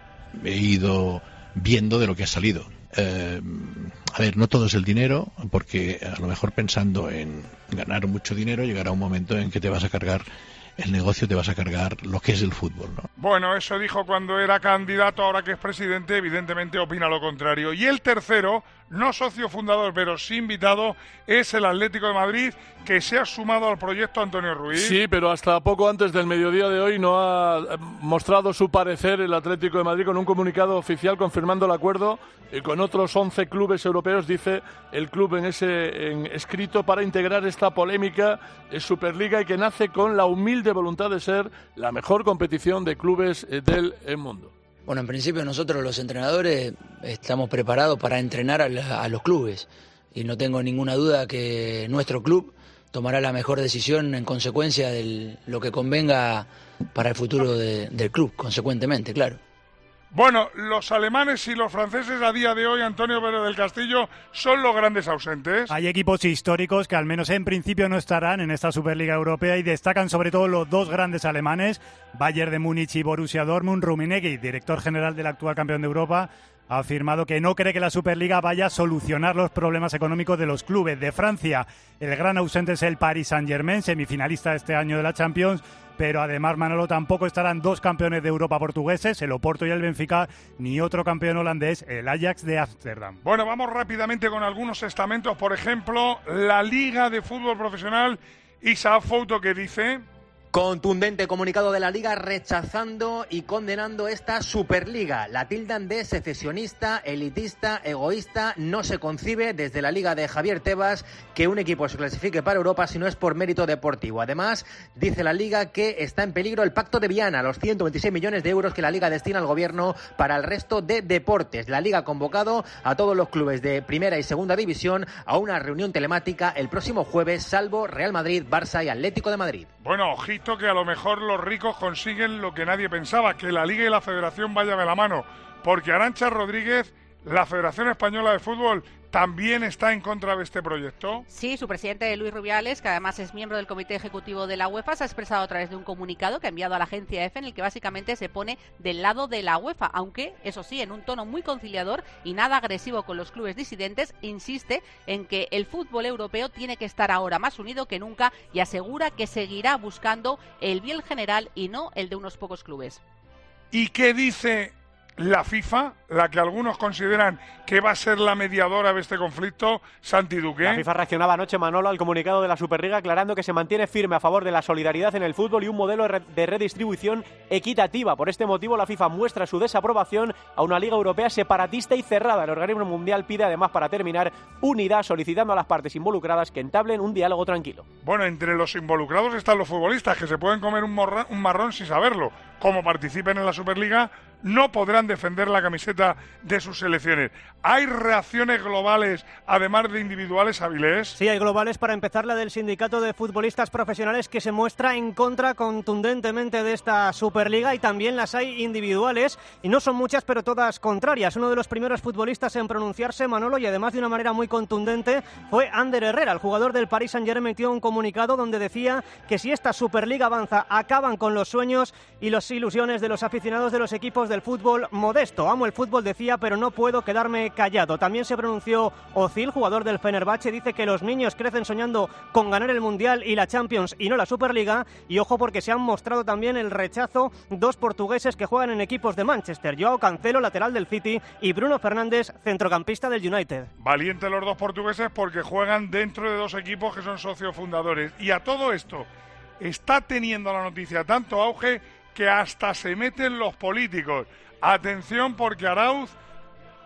he ido viendo, de lo que ha salido. Eh, a ver, no todo es el dinero, porque a lo mejor pensando en ganar mucho dinero llegará un momento en que te vas a cargar el negocio, te vas a cargar lo que es el fútbol, ¿no? Bueno, eso dijo cuando era candidato, ahora que es presidente, evidentemente opina lo contrario. Y el tercero, no socio fundador, pero sí invitado, es el Atlético de Madrid, que se ha sumado al proyecto Antonio Ruiz. Sí, pero hasta poco antes del mediodía de hoy no ha mostrado su parecer el Atlético de Madrid con un comunicado oficial confirmando el acuerdo eh, con otros once clubes europeos, dice el club en ese en escrito, para integrar esta polémica eh, Superliga, y que nace con la humilde voluntad de ser la mejor competición de clubes eh, del eh, mundo. Bueno, en principio nosotros los entrenadores estamos preparados para entrenar a, la, a los clubes, y no tengo ninguna duda que nuestro club tomará la mejor decisión en consecuencia de lo que convenga para el futuro de, del club, consecuentemente, claro. Bueno, los alemanes y los franceses a día de hoy, Antonio Pérez del Castillo, son los grandes ausentes. Hay equipos históricos que al menos en principio no estarán en esta Superliga Europea, y destacan sobre todo los dos grandes alemanes, Bayern de Múnich y Borussia Dortmund. Rummenigge, director general del actual campeón de Europa, ha afirmado que no cree que la Superliga vaya a solucionar los problemas económicos de los clubes. De Francia, el gran ausente es el Paris Saint-Germain, semifinalista este año de la Champions, pero además, Manolo, tampoco estarán dos campeones de Europa portugueses, el Oporto y el Benfica, ni otro campeón holandés, el Ajax de Ámsterdam. Bueno, vamos rápidamente con algunos estamentos. Por ejemplo, la Liga de Fútbol Profesional, Isaac Fouto, que dice... Contundente comunicado de la Liga rechazando y condenando esta Superliga. La tildan de secesionista, elitista, egoísta. No se concibe desde la Liga de Javier Tebas que un equipo se clasifique para Europa si no es por mérito deportivo. Además, dice la Liga que está en peligro el Pacto de Viana, los ciento veintiséis millones de euros que la Liga destina al gobierno para el resto de deportes. La Liga ha convocado a todos los clubes de Primera y Segunda División a una reunión telemática el próximo jueves, salvo Real Madrid, Barça y Atlético de Madrid. Bueno, ojito, que a lo mejor los ricos consiguen lo que nadie pensaba, que la Liga y la Federación vayan de la mano, porque Arantxa Rodríguez, la Federación Española de Fútbol, ¿también está en contra de este proyecto? Sí, su presidente Luis Rubiales, que además es miembro del Comité Ejecutivo de la UEFA, se ha expresado a través de un comunicado que ha enviado a la agencia EFE, en el que básicamente se pone del lado de la UEFA, aunque, eso sí, en un tono muy conciliador y nada agresivo con los clubes disidentes. Insiste en que el fútbol europeo tiene que estar ahora más unido que nunca, y asegura que seguirá buscando el bien general y no el de unos pocos clubes. ¿Y qué dice la FIFA, la que algunos consideran que va a ser la mediadora de este conflicto? Santi Duque. La FIFA reaccionaba anoche, Manolo, al comunicado de la Superliga, aclarando que se mantiene firme a favor de la solidaridad en el fútbol y un modelo de redistribución equitativa. Por este motivo, la FIFA muestra su desaprobación a una Liga Europea separatista y cerrada. El organismo mundial pide, además, para terminar, unidad, solicitando a las partes involucradas que entablen un diálogo tranquilo. Bueno, entre los involucrados están los futbolistas, que se pueden comer un, morra, un marrón sin saberlo. Como participen en la Superliga, no podrán defender la camiseta de sus selecciones. ¿Hay reacciones globales, además de individuales, Avilés? Sí, hay globales. Para empezar, la del Sindicato de Futbolistas Profesionales, que se muestra en contra contundentemente de esta Superliga, y también las hay individuales, y no son muchas, pero todas contrarias. Uno de los primeros futbolistas en pronunciarse, Manolo, y además de una manera muy contundente, fue Ander Herrera. El jugador del Paris Saint-Germain metió un comunicado donde decía que si esta Superliga avanza, acaban con los sueños y las ilusiones de los aficionados de los equipos del fútbol modesto. Amo el fútbol, decía, pero no puedo quedarme callado. También se pronunció Özil, jugador del Fenerbahce. Dice que los niños crecen soñando con ganar el Mundial y la Champions y no la Superliga. Y ojo, porque se han mostrado también el rechazo dos portugueses que juegan en equipos de Manchester: Joao Cancelo, lateral del City, y Bruno Fernández, centrocampista del United. Valiente los dos portugueses, porque juegan dentro de dos equipos que son socios fundadores. Y a todo esto está teniendo la noticia tanto auge que hasta se meten los políticos. Atención, porque Arauz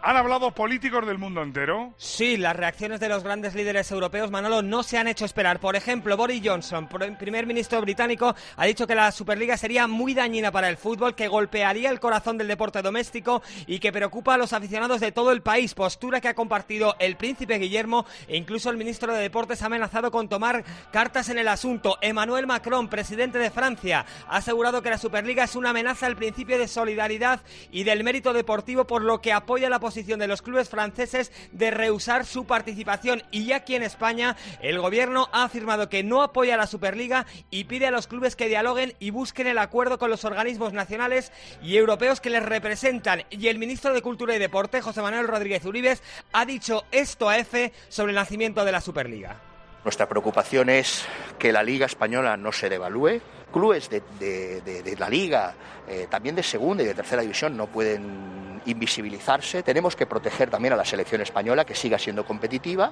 ¿Han hablado políticos del mundo entero? Sí, las reacciones de los grandes líderes europeos, Manolo, no se han hecho esperar. Por ejemplo, Boris Johnson, primer ministro británico, ha dicho que la Superliga sería muy dañina para el fútbol, que golpearía el corazón del deporte doméstico y que preocupa a los aficionados de todo el país, postura que ha compartido el príncipe Guillermo, e incluso el ministro de Deportes ha amenazado con tomar cartas en el asunto. Emmanuel Macron, presidente de Francia, ha asegurado que la Superliga es una amenaza al principio de solidaridad y del mérito deportivo, por lo que apoya la posición de los clubes franceses de rehusar su participación. Y ya aquí en España, el gobierno ha afirmado que no apoya la Superliga y pide a los clubes que dialoguen y busquen el acuerdo con los organismos nacionales y europeos que les representan. Y el ministro de Cultura y Deporte, José Manuel Rodríguez Uribes, ha dicho esto a EFE sobre el nacimiento de la Superliga. Nuestra preocupación es que la Liga Española no se devalúe. Clubes de, de, de, de la Liga, eh, también de segunda y de tercera división, no pueden invisibilizarse. Tenemos que proteger también a la selección española, que siga siendo competitiva.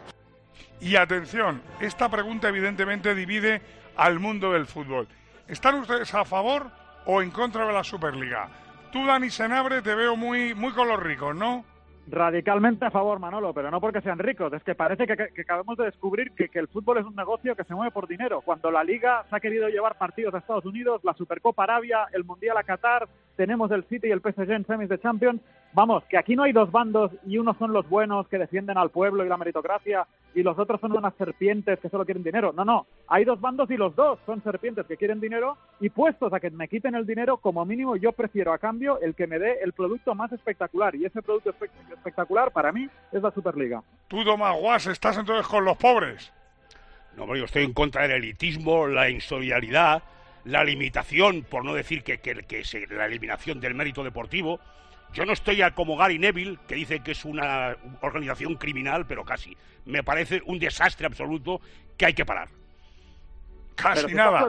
Y atención, esta pregunta evidentemente divide al mundo del fútbol. ¿Están ustedes a favor o en contra de la Superliga? Tú, Dani Senabre, te veo muy, muy con los ricos, ¿no? Radicalmente a favor, Manolo, pero no porque sean ricos. Es que parece que, que, que acabamos de descubrir que, que el fútbol es un negocio que se mueve por dinero. Cuando la Liga se ha querido llevar partidos a Estados Unidos, la Supercopa a Arabia, el Mundial a Qatar, tenemos el City y el P S G en semis de Champions. Vamos, que aquí no hay dos bandos y unos son los buenos que defienden al pueblo y la meritocracia y los otros son unas serpientes que solo quieren dinero. No, no, hay dos bandos y los dos son serpientes que quieren dinero, y puestos a que me quiten el dinero, como mínimo yo prefiero a cambio el que me dé el producto más espectacular, y ese producto espe- espectacular para mí es la Superliga. Tú, Tomás Guas, estás entonces con los pobres. No, pero yo estoy en contra del elitismo, la insolidaridad, la limitación, por no decir que, que, que se, la eliminación del mérito deportivo. Yo no estoy como Gary Neville, que dice que es una organización criminal, pero casi. Me parece un desastre absoluto que hay que parar. Casi nada.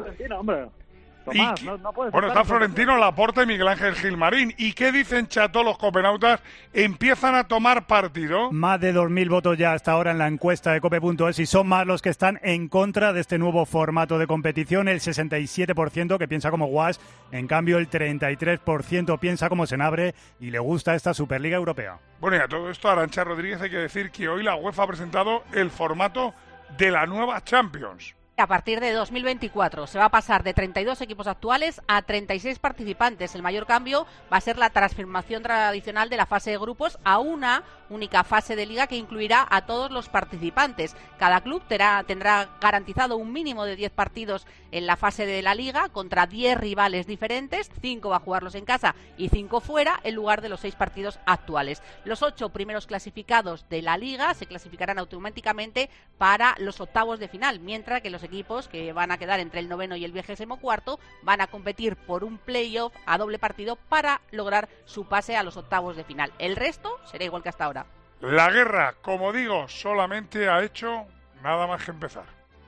Tomás, y, no, no puedes bueno, está Florentino, Laporta y Miguel Ángel Gilmarín. ¿Y qué dicen, Chato, los copenautas? ¿Empiezan a tomar partido? Más de dos mil votos ya hasta ahora en la encuesta de cope punto es, y son más los que están en contra de este nuevo formato de competición. El sesenta y siete por ciento que piensa como Guas, en cambio el treinta y tres por ciento piensa como Senabre y le gusta esta Superliga Europea. Bueno, y a todo esto, Arantxa Rodríguez, hay que decir que hoy la UEFA ha presentado el formato de la nueva Champions. A partir de dos mil veinticuatro se va a pasar de treinta y dos equipos actuales a treinta y seis participantes. El mayor cambio va a ser la transformación tradicional de la fase de grupos a una única fase de liga que incluirá a todos los participantes. Cada club tendrá, tendrá garantizado un mínimo de diez partidos en la fase de la liga contra diez rivales diferentes. cinco va a jugarlos en casa y cinco fuera, en lugar de los seis partidos actuales. Los ocho primeros clasificados de la liga se clasificarán automáticamente para los octavos de final, mientras que los equipos que van a quedar entre el noveno y el vigésimo cuarto van a competir por un playoff a doble partido para lograr su pase a los octavos de final. El resto será igual que hasta ahora. La guerra, como digo, solamente ha hecho nada más que empezar.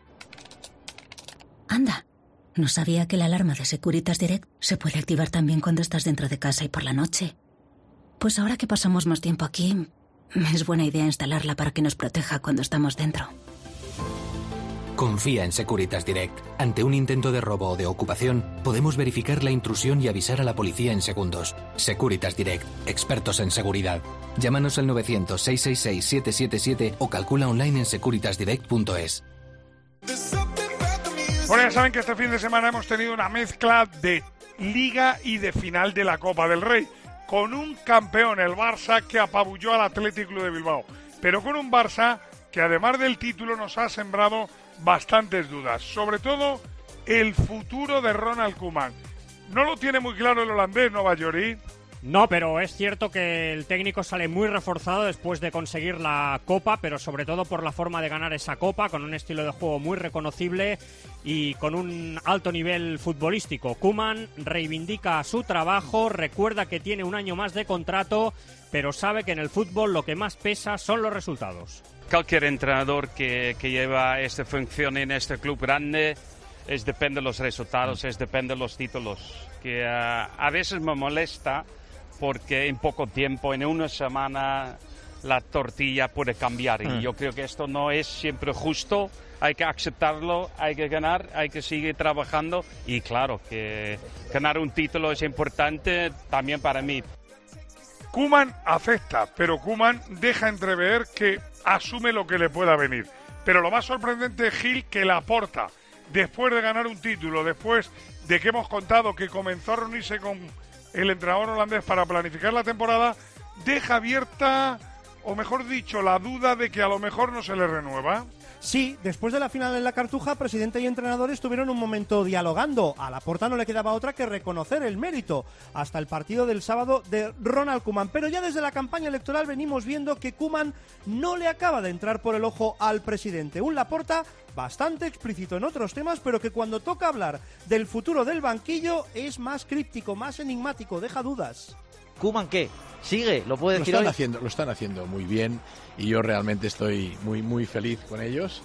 Anda, no sabía que la alarma de Securitas Direct se puede activar también cuando estás dentro de casa y por la noche. Pues ahora que pasamos más tiempo aquí, es buena idea instalarla para que nos proteja cuando estamos dentro. Confía en Securitas Direct. Ante un intento de robo o de ocupación, podemos verificar la intrusión y avisar a la policía en segundos. Securitas Direct, expertos en seguridad. Llámanos al novecientos, seiscientos sesenta y seis, siete siete siete o calcula online en securitas direct punto es. Bueno, ya saben que este fin de semana hemos tenido una mezcla de Liga y de final de la Copa del Rey, con un campeón, el Barça, que apabulló al Athletic Club de Bilbao, pero con un Barça que además del título nos ha sembrado bastantes dudas, sobre todo el futuro de Ronald Koeman. No lo tiene muy claro el holandés, ¿no, Ballori? No, pero es cierto que el técnico sale muy reforzado después de conseguir la Copa, pero sobre todo por la forma de ganar esa Copa, con un estilo de juego muy reconocible y con un alto nivel futbolístico. Koeman reivindica su trabajo, recuerda que tiene un año más de contrato, pero sabe que en el fútbol lo que más pesa son los resultados. Cualquier entrenador que, que lleva esta función en este club grande es depende de los resultados, es depende de los títulos, que uh, a veces me molesta porque en poco tiempo, en una semana, la tortilla puede cambiar. Mm. Y yo creo que esto no es siempre justo, hay que aceptarlo, hay que ganar, hay que seguir trabajando. Y claro, que ganar un título es importante también para mí. Koeman acepta, pero Koeman deja entrever que asume lo que le pueda venir. Pero lo más sorprendente es Gil, que Laporta, después de ganar un título, después de que hemos contado que comenzó a reunirse con el entrenador holandés para planificar la temporada, deja abierta, o mejor dicho, la duda de que a lo mejor no se le renueva. Sí, después de la final en la Cartuja, presidente y entrenador estuvieron un momento dialogando. A Laporta no le quedaba otra que reconocer el mérito hasta el partido del sábado de Ronald Koeman. Pero ya desde la campaña electoral venimos viendo que Koeman no le acaba de entrar por el ojo al presidente. Un Laporta bastante explícito en otros temas, pero que cuando toca hablar del futuro del banquillo es más críptico, más enigmático, deja dudas. ¿Koeman qué? ¿Sigue? ¿Lo puede lo decir están hoy? Haciendo, lo están haciendo muy bien y yo realmente estoy muy, muy feliz con ellos.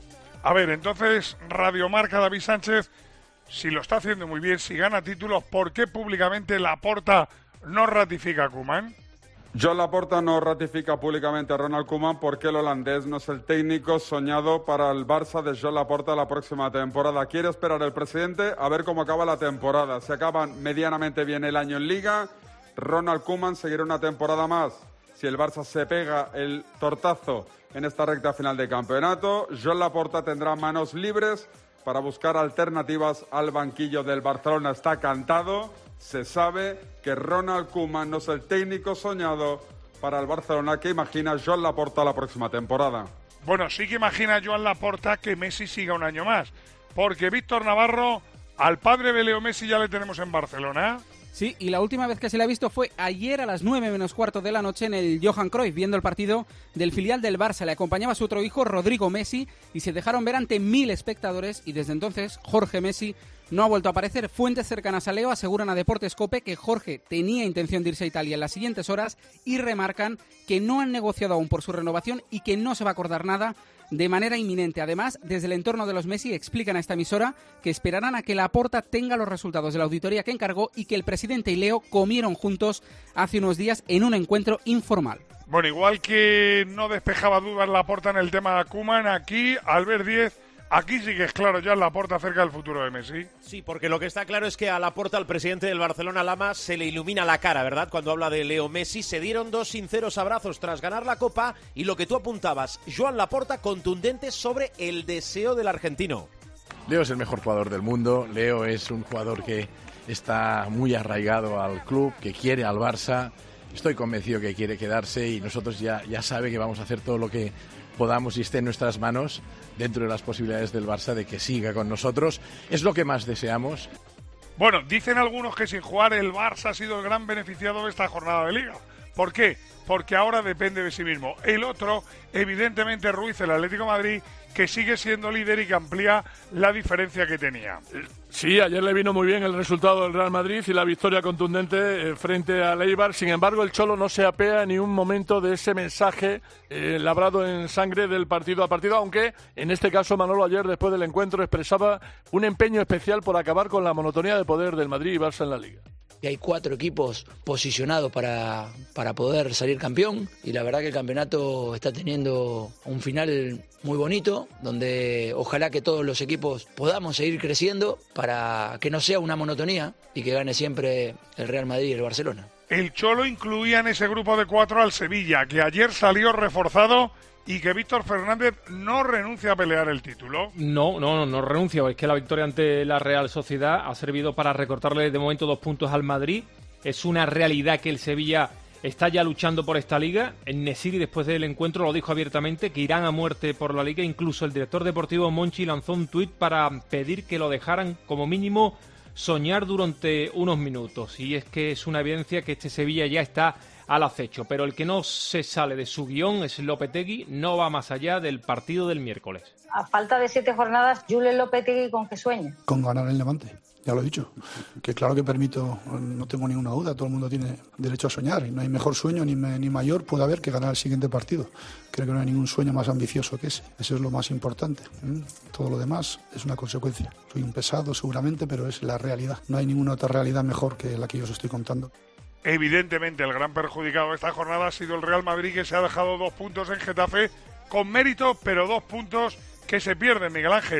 A ver, entonces, Radio Marca, David Sánchez, si lo está haciendo muy bien, si gana títulos, ¿por qué públicamente Laporta no ratifica a Koeman? Joan Laporta no ratifica públicamente a Ronald Koeman porque el holandés no es el técnico soñado para el Barça de Joan Laporta la próxima temporada. Quiere esperar el presidente a ver cómo acaba la temporada. Si acaban medianamente bien el año en Liga, Ronald Koeman seguirá una temporada más. Si el Barça se pega el tortazo en esta recta final de campeonato, Joan Laporta tendrá manos libres para buscar alternativas al banquillo del Barcelona. Está cantado, se sabe que Ronald Koeman no es el técnico soñado para el Barcelona que imagina Joan Laporta la próxima temporada. Bueno, sí que imagina Joan Laporta que Messi siga un año más, porque Víctor Navarro, al padre de Leo Messi ya le tenemos en Barcelona. Sí, y la última vez que se le ha visto fue ayer a las nueve menos cuarto de la noche en el Johan Cruyff, viendo el partido del filial del Barça. Le acompañaba su otro hijo, Rodrigo Messi, y se dejaron ver ante mil espectadores, y desde entonces Jorge Messi no ha vuelto a aparecer. Fuentes cercanas a Leo aseguran a Deportes COPE que Jorge tenía intención de irse a Italia en las siguientes horas y remarcan que no han negociado aún por su renovación y que no se va a acordar nada de manera inminente. Además, desde el entorno de los Messi explican a esta emisora que esperarán a que Laporta tenga los resultados de la auditoría que encargó y que el presidente y Leo comieron juntos hace unos días en un encuentro informal. Bueno, igual que no despejaba dudas Laporta en el tema de Koeman, aquí Albert Díez, aquí sí que es claro ya Laporta acerca del futuro de Messi. Sí, porque lo que está claro es que a Laporta, al presidente del Barcelona, Lama, se le ilumina la cara, ¿verdad? Cuando habla de Leo Messi, se dieron dos sinceros abrazos tras ganar la Copa y lo que tú apuntabas, Joan Laporta contundente sobre el deseo del argentino. Leo es el mejor jugador del mundo, Leo es un jugador que está muy arraigado al club, que quiere al Barça, estoy convencido que quiere quedarse y nosotros ya, ya sabe que vamos a hacer todo lo que podamos y esté en nuestras manos dentro de las posibilidades del Barça de que siga con nosotros. Es lo que más deseamos. Bueno, dicen algunos que sin jugar el Barça ha sido el gran beneficiado de esta jornada de Liga. ¿Por qué? Porque ahora depende de sí mismo. El otro, evidentemente, Ruiz, el Atlético de Madrid, que sigue siendo líder y que amplía la diferencia que tenía. Sí, ayer le vino muy bien el resultado del Real Madrid y la victoria contundente eh, frente al Eibar. Sin embargo, el Cholo no se apea ni un momento de ese mensaje eh, labrado en sangre del partido a partido, aunque en este caso Manolo ayer, después del encuentro, expresaba un empeño especial por acabar con la monotonía de poder del Madrid y Barça en la Liga. Y hay cuatro equipos posicionados para, para poder salir campeón y la verdad que el campeonato está teniendo un final muy bonito donde ojalá que todos los equipos podamos seguir creciendo para que no sea una monotonía y que gane siempre el Real Madrid y el Barcelona. El Cholo incluía en ese grupo de cuatro al Sevilla, que ayer salió reforzado y que Víctor Fernández no renuncia a pelear el título. No, no, no renuncia. Es que la victoria ante la Real Sociedad ha servido para recortarle de momento dos puntos al Madrid. Es una realidad que el Sevilla está ya luchando por esta liga. El Nesiri, después del encuentro, lo dijo abiertamente, que irán a muerte por la liga. Incluso el director deportivo Monchi lanzó un tuit para pedir que lo dejaran como mínimo soñar durante unos minutos. Y es que es una evidencia que este Sevilla ya está al acecho, pero el que no se sale de su guión es Lopetegui, no va más allá del partido del miércoles. A falta de siete jornadas, Julen Lopetegui, ¿con qué sueña? Con ganar el Levante, ya lo he dicho, que claro que permito, no tengo ninguna duda, todo el mundo tiene derecho a soñar y no hay mejor sueño ni, me, ni mayor puede haber que ganar el siguiente partido. Creo que no hay ningún sueño más ambicioso que ese, eso es lo más importante. ¿eh? Todo lo demás es una consecuencia. Soy un pesado seguramente, pero es la realidad. No hay ninguna otra realidad mejor que la que yo os estoy contando. Evidentemente, el gran perjudicado de esta jornada ha sido el Real Madrid, que se ha dejado dos puntos en Getafe con mérito, pero dos puntos que se pierden, Miguel Ángel.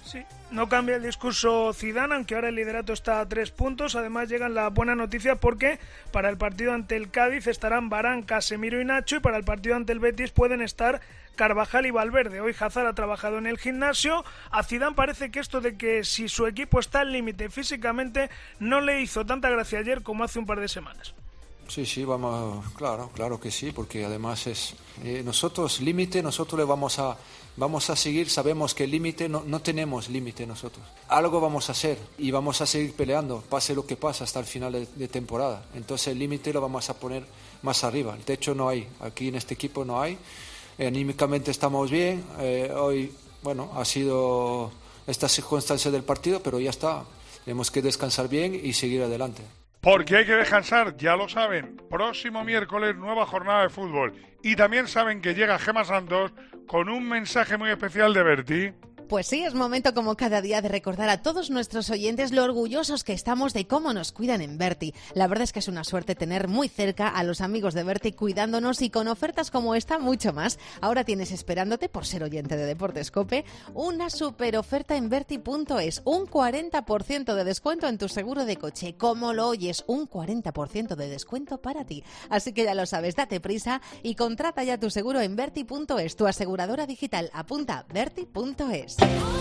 Sí, no cambia el discurso Zidane, aunque ahora el liderato está a tres puntos. Además llegan las buenas noticias porque para el partido ante el Cádiz estarán Varane, Casemiro y Nacho, y para el partido ante el Betis pueden estar Carvajal y Valverde. Hoy Hazard ha trabajado en el gimnasio. A Zidane parece que esto de que si su equipo está al límite físicamente no le hizo tanta gracia ayer como hace un par de semanas. Sí, sí, vamos, claro, claro que sí, porque además es eh, nosotros límite, nosotros le vamos a vamos a seguir, sabemos que el límite no, no tenemos límite nosotros. Algo vamos a hacer y vamos a seguir peleando, pase lo que pase hasta el final de, de temporada. Entonces el límite lo vamos a poner más arriba. El techo no hay, aquí en este equipo no hay. Eh, anímicamente estamos bien. Eh, hoy, bueno, ha sido esta circunstancia del partido, pero ya está. Tenemos que descansar bien y seguir adelante. Porque hay que descansar, ya lo saben. Próximo miércoles, nueva jornada de fútbol. Y también saben que llega Gemma Santos con un mensaje muy especial de Berti. Pues sí, es momento como cada día de recordar a todos nuestros oyentes lo orgullosos que estamos de cómo nos cuidan en Berti. La verdad es que es una suerte tener muy cerca a los amigos de Berti cuidándonos y con ofertas como esta mucho más. Ahora tienes esperándote, por ser oyente de Deportes COPE, una super oferta en Berti punto es. Un cuarenta por ciento de descuento en tu seguro de coche. Como lo oyes, un cuarenta por ciento de descuento para ti. Así que ya lo sabes, date prisa y contrata ya tu seguro en Berti punto es. Tu aseguradora digital. Apunta Berti punto es.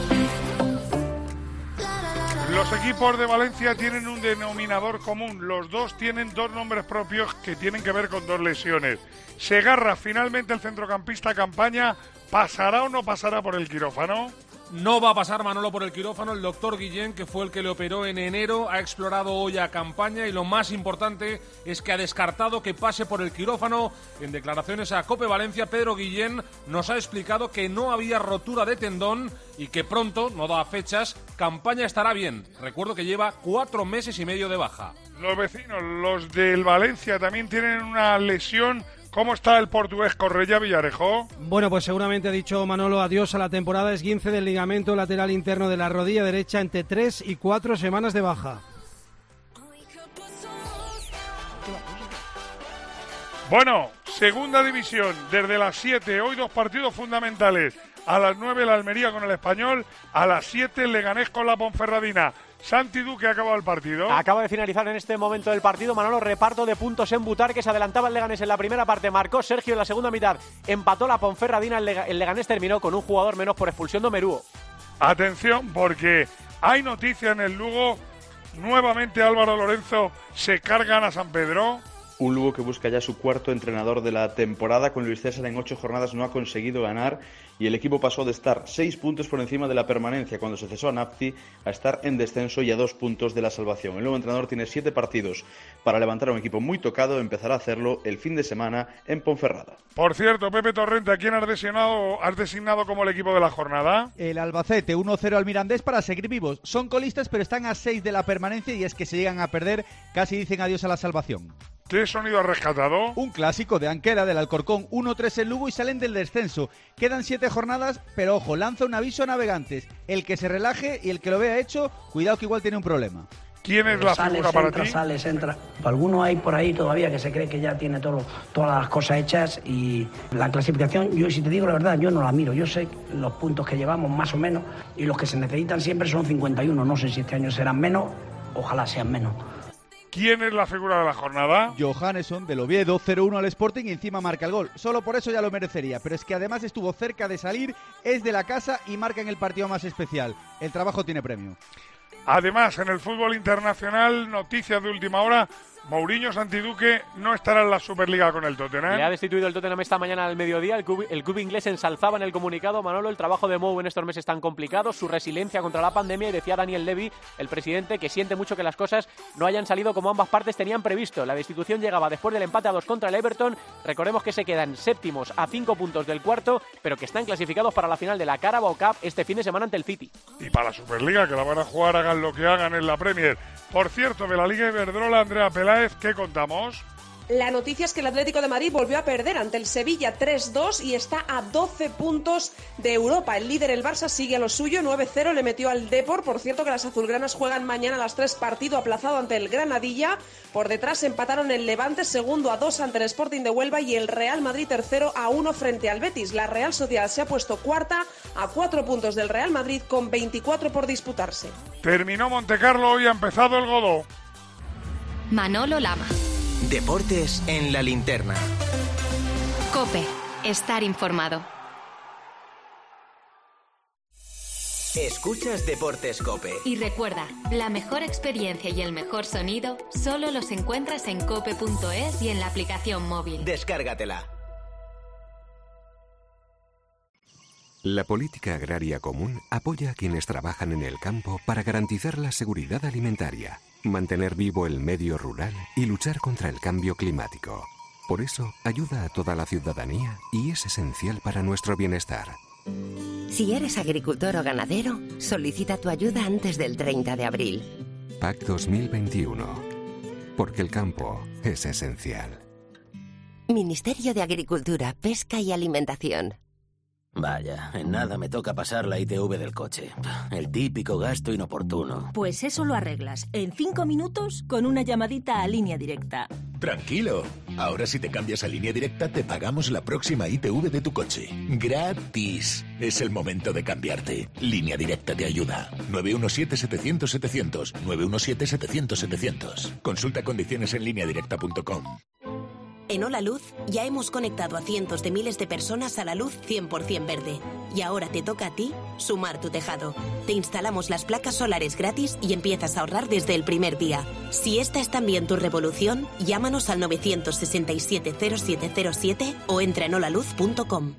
Los equipos de Valencia tienen un denominador común. Los dos tienen dos nombres propios que tienen que ver con dos lesiones. Segarra, finalmente el centrocampista Campaña, ¿pasará o no pasará por el quirófano? No va a pasar, Manolo, por el quirófano. El doctor Guillén, que fue el que le operó en enero, ha explorado hoy a Campaña y lo más importante es que ha descartado que pase por el quirófano. En declaraciones a COPE Valencia, Pedro Guillén nos ha explicado que no había rotura de tendón y que pronto, no da fechas, Campaña estará bien. Recuerdo que lleva cuatro meses y medio de baja. Los vecinos, los del Valencia, también tienen una lesión. ¿Cómo está el portugués Correia Villarejo? Bueno, pues seguramente ha dicho Manolo adiós a la temporada. Esguince del ligamento lateral interno de la rodilla derecha, entre tres y cuatro semanas de baja. Bueno, segunda división, desde las siete, hoy dos partidos fundamentales. A las nueve la Almería con el Español, a las siete el Leganés con la Ponferradina. Santi Duque ha acabado el partido. Acaba de finalizar en este momento del partido, Manolo, reparto de puntos en Butar, que se adelantaba el Leganés en la primera parte, marcó Sergio en la segunda mitad, empató la Ponferradina, el, Lega- el Leganés terminó con un jugador menos por expulsión de Merúo. Atención, porque hay noticia en el Lugo, nuevamente Álvaro Lorenzo se cargan a San Pedro. Un Lugo que busca ya su cuarto entrenador de la temporada. Con Luis César en ocho jornadas no ha conseguido ganar y el equipo pasó de estar seis puntos por encima de la permanencia cuando se cesó a Napti a estar en descenso y a dos puntos de la salvación. El nuevo entrenador tiene siete partidos para levantar a un equipo muy tocado. Empezará a hacerlo el fin de semana en Ponferrada. Por cierto, Pepe Torrente, ¿a quién has designado, has designado como el equipo de la jornada? El Albacete, uno cero al Mirandés para seguir vivos. Son colistas pero están a seis de la permanencia y es que si llegan a perder casi dicen adiós a la salvación. ¿Qué sonido has rescatado? Un clásico de Anquela, del Alcorcón, uno tres en Lugo y salen del descenso. Quedan siete jornadas, pero ojo, lanza un aviso a navegantes. El que se relaje y el que lo vea hecho, cuidado que igual tiene un problema. ¿Quién es la sales, figura para entra, ti? Sales, entra. Alguno hay por ahí todavía que se cree que ya tiene todo, todas las cosas hechas y la clasificación, yo si te digo la verdad, yo no la miro. Yo sé los puntos que llevamos más o menos y los que se necesitan siempre son cincuenta y uno. No sé si este año serán menos, ojalá sean menos. ¿Quién es la figura de la jornada? Johannesson, del Oviedo, cero uno al Sporting y encima marca el gol. Solo por eso ya lo merecería, pero es que además estuvo cerca de salir, es de la casa y marca en el partido más especial. El trabajo tiene premio. Además, en el fútbol internacional, noticias de última hora, Mourinho Santiduque no estará en la Superliga con el Tottenham. Le ha destituido el Tottenham esta mañana al mediodía. El club, el club inglés ensalzaba en el comunicado, Manolo, el trabajo de Mou en estos meses tan complicados, su resiliencia contra la pandemia, y decía Daniel Levy, el presidente, que siente mucho que las cosas no hayan salido como ambas partes tenían previsto. La destitución llegaba después del empate a dos contra el Everton. Recordemos que se quedan séptimos a cinco puntos del cuarto, pero que están clasificados para la final de la Carabao Cup este fin de semana ante el City. Y para la Superliga, que la van a jugar, hagan lo que hagan en la Premier. Por cierto, de la Liga Iberdrola, Andrea Peláez, ¿qué contamos? La noticia es que el Atlético de Madrid volvió a perder ante el Sevilla tres dos y está a doce puntos de Europa. El líder, el Barça, sigue a lo suyo, nueve cero le metió al Depor. Por cierto que las azulgranas juegan mañana a las tres, partido aplazado ante el Granadilla. Por detrás empataron el Levante, segundo a dos ante el Sporting de Huelva, y el Real Madrid tercero a uno frente al Betis. La Real Sociedad se ha puesto cuarta a cuatro puntos del Real Madrid con veinticuatro por disputarse. Terminó Montecarlo y ha empezado el Godó. Manolo Lama. Deportes en la linterna. COPE. Estar informado. Escuchas Deportes COPE. Y recuerda, la mejor experiencia y el mejor sonido solo los encuentras en cope punto es y en la aplicación móvil. Descárgatela. La política agraria común apoya a quienes trabajan en el campo para garantizar la seguridad alimentaria, mantener vivo el medio rural y luchar contra el cambio climático. Por eso, ayuda a toda la ciudadanía y es esencial para nuestro bienestar. Si eres agricultor o ganadero, solicita tu ayuda antes del treinta de abril. P A C dos mil veintiuno. Porque el campo es esencial. Ministerio de Agricultura, Pesca y Alimentación. Vaya, en nada me toca pasar la I T V del coche. El típico gasto inoportuno. Pues eso lo arreglas en cinco minutos con una llamadita a Línea Directa. Tranquilo. Ahora si te cambias a Línea Directa te pagamos la próxima I T V de tu coche. Gratis. Es el momento de cambiarte. Línea Directa te ayuda. nueve uno siete, setecientos, setecientos. nueve uno siete, setecientos, setecientos. Consulta condiciones en línea directa punto com. En Hola Luz ya hemos conectado a cientos de miles de personas a la luz cien por ciento verde. Y ahora te toca a ti sumar tu tejado. Te instalamos las placas solares gratis y empiezas a ahorrar desde el primer día. Si esta es también tu revolución, llámanos al nueve seis siete, cero siete cero siete o entra en holaluz punto com.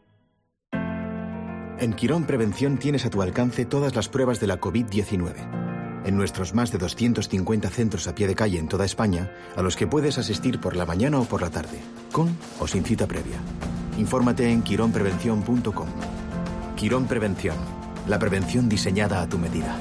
En Quirón Prevención tienes a tu alcance todas las pruebas de la covid diecinueve. En nuestros más de doscientos cincuenta centros a pie de calle en toda España, a los que puedes asistir por la mañana o por la tarde, con o sin cita previa. Infórmate en quirón prevención punto com. Quirón Prevención, la prevención diseñada a tu medida.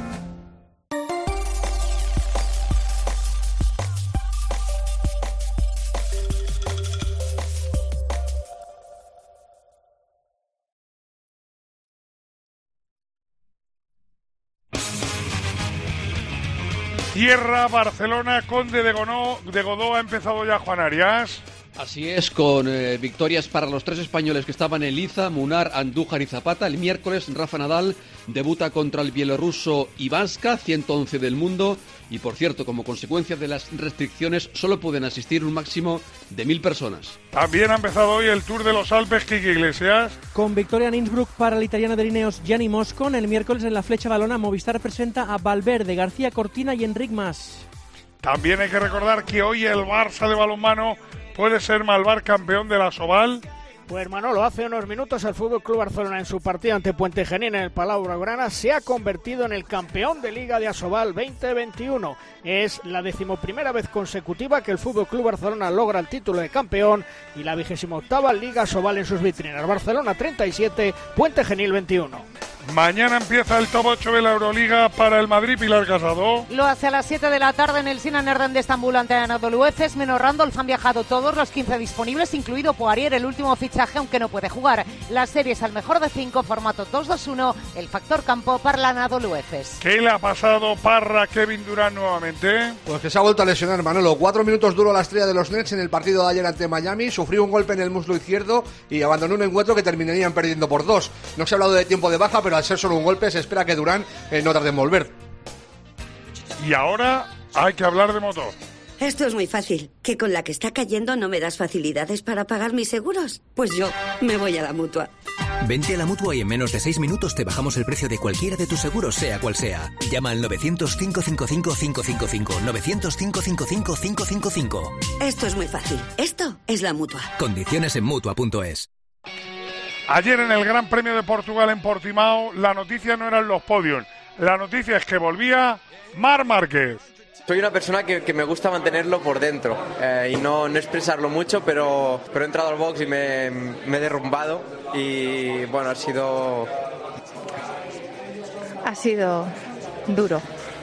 Tierra, Barcelona, Conde de Godó, de Godó, ha empezado ya Juan Arias. Así es, con eh, victorias para los tres españoles que estaban en liza, Munar, Andújar y Zapata. El miércoles Rafa Nadal debuta contra el bielorruso Ivanska, ciento once del mundo. Y por cierto, como consecuencia de las restricciones, solo pueden asistir un máximo de mil personas. También ha empezado hoy el Tour de los Alpes, Quique Iglesias. Con victoria en Innsbruck para el italiano de Ineos Gianni Moscon. El miércoles en la Flecha Valona, Movistar presenta a Valverde, García Cortina y Enric Mas. También hay que recordar que hoy el Barça de balonmano puede ser Malvar campeón de la Sobal. Pues Manolo, hace unos minutos el F C Barcelona en su partido ante Puente Genil en el Palau Blaugrana se ha convertido en el campeón de Liga de Asobal veinte veintiuno. Es la decimoprimera vez consecutiva que el F C Barcelona logra el título de campeón y la vigésima octava Liga Asobal en sus vitrinas. Barcelona treinta y siete, Puente Genil veintiuno. Mañana empieza el top ocho de la Euroliga para el Madrid, Pilar Casado. Lo hace a las siete de la tarde en el Sinan Erdem de Estambul ante Anadolu Efes. Menos Randolph han viajado todos los quince disponibles, incluido Poirier, el último fichaje, aunque no puede jugar. Las series al mejor de cinco, formato dos dos uno, el factor campo para la Anadolu Efes. ¿Qué le ha pasado Parra Kevin Durant nuevamente? Pues que se ha vuelto a lesionar, Manolo. Cuatro minutos duro la estrella de los Nets en el partido de ayer ante Miami. Sufrió un golpe en el muslo izquierdo y abandonó un encuentro que terminarían perdiendo por dos. No se ha hablado de tiempo de baja, pero al ser solo un golpe se espera que Durant eh, no tarde en volver. Y ahora hay que hablar de motor. Esto es muy fácil. ¿Que con la que está cayendo no me das facilidades para pagar mis seguros? Pues yo me voy a la Mutua. Vente a la Mutua y en menos de seis minutos te bajamos el precio de cualquiera de tus seguros, sea cual sea. Llama al novecientos, cinco cinco cinco, cinco cinco cinco. novecientos, cinco cinco cinco, cinco cinco cinco. Esto es muy fácil. Esto es la Mutua. Condiciones en Mutua punto es. Ayer en el Gran Premio de Portugal en Portimao, la noticia no eran los podios. La noticia es que volvía Marc Márquez. Soy una persona que, que me gusta mantenerlo por dentro eh, y no, no expresarlo mucho, pero, pero he entrado al box y me, me he derrumbado y bueno, ha sido... Ha sido duro.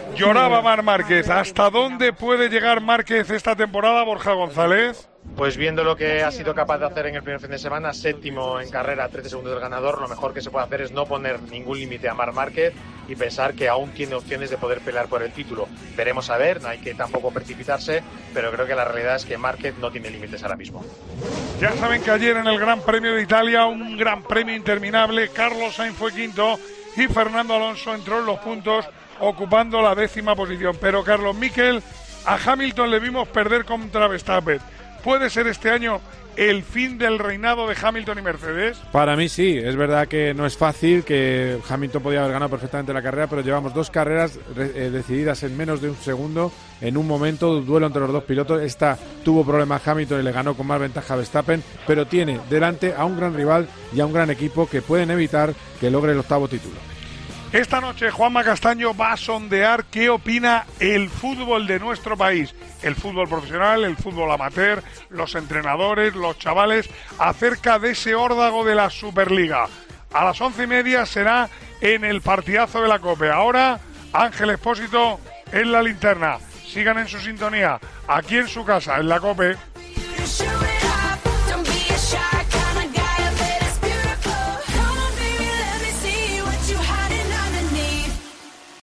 Lloraba Marc Márquez. ¿Hasta dónde puede llegar Márquez esta temporada, Borja González? Pues viendo lo que ha sido capaz de hacer en el primer fin de semana, séptimo en carrera, trece segundos del ganador, lo mejor que se puede hacer es no poner ningún límite a Marc Márquez y pensar que aún tiene opciones de poder pelear por el título. Veremos a ver, no hay que tampoco precipitarse, pero creo que la realidad es que Márquez no tiene límites ahora mismo. Ya saben que ayer en el Gran Premio de Italia, un gran premio interminable, Carlos Sainz fue quinto y Fernando Alonso entró en los puntos ocupando la décima posición. Pero Carlos Miquel, a Hamilton le vimos perder contra Verstappen. ¿Puede ser este año el fin del reinado de Hamilton y Mercedes? Para mí sí, es verdad que no es fácil, que Hamilton podía haber ganado perfectamente la carrera, pero llevamos dos carreras eh, decididas en menos de un segundo, en un momento, duelo entre los dos pilotos. Esta tuvo problemas Hamilton y le ganó con más ventaja a Verstappen, pero tiene delante a un gran rival y a un gran equipo que pueden evitar que logre el octavo título. Esta noche Juanma Castaño va a sondear qué opina el fútbol de nuestro país, el fútbol profesional, el fútbol amateur, los entrenadores, los chavales, acerca de ese órdago de la Superliga. A las once y media será en el partidazo de la COPE. Ahora Ángel Expósito en la linterna. Sigan en su sintonía, aquí en su casa, en la COPE.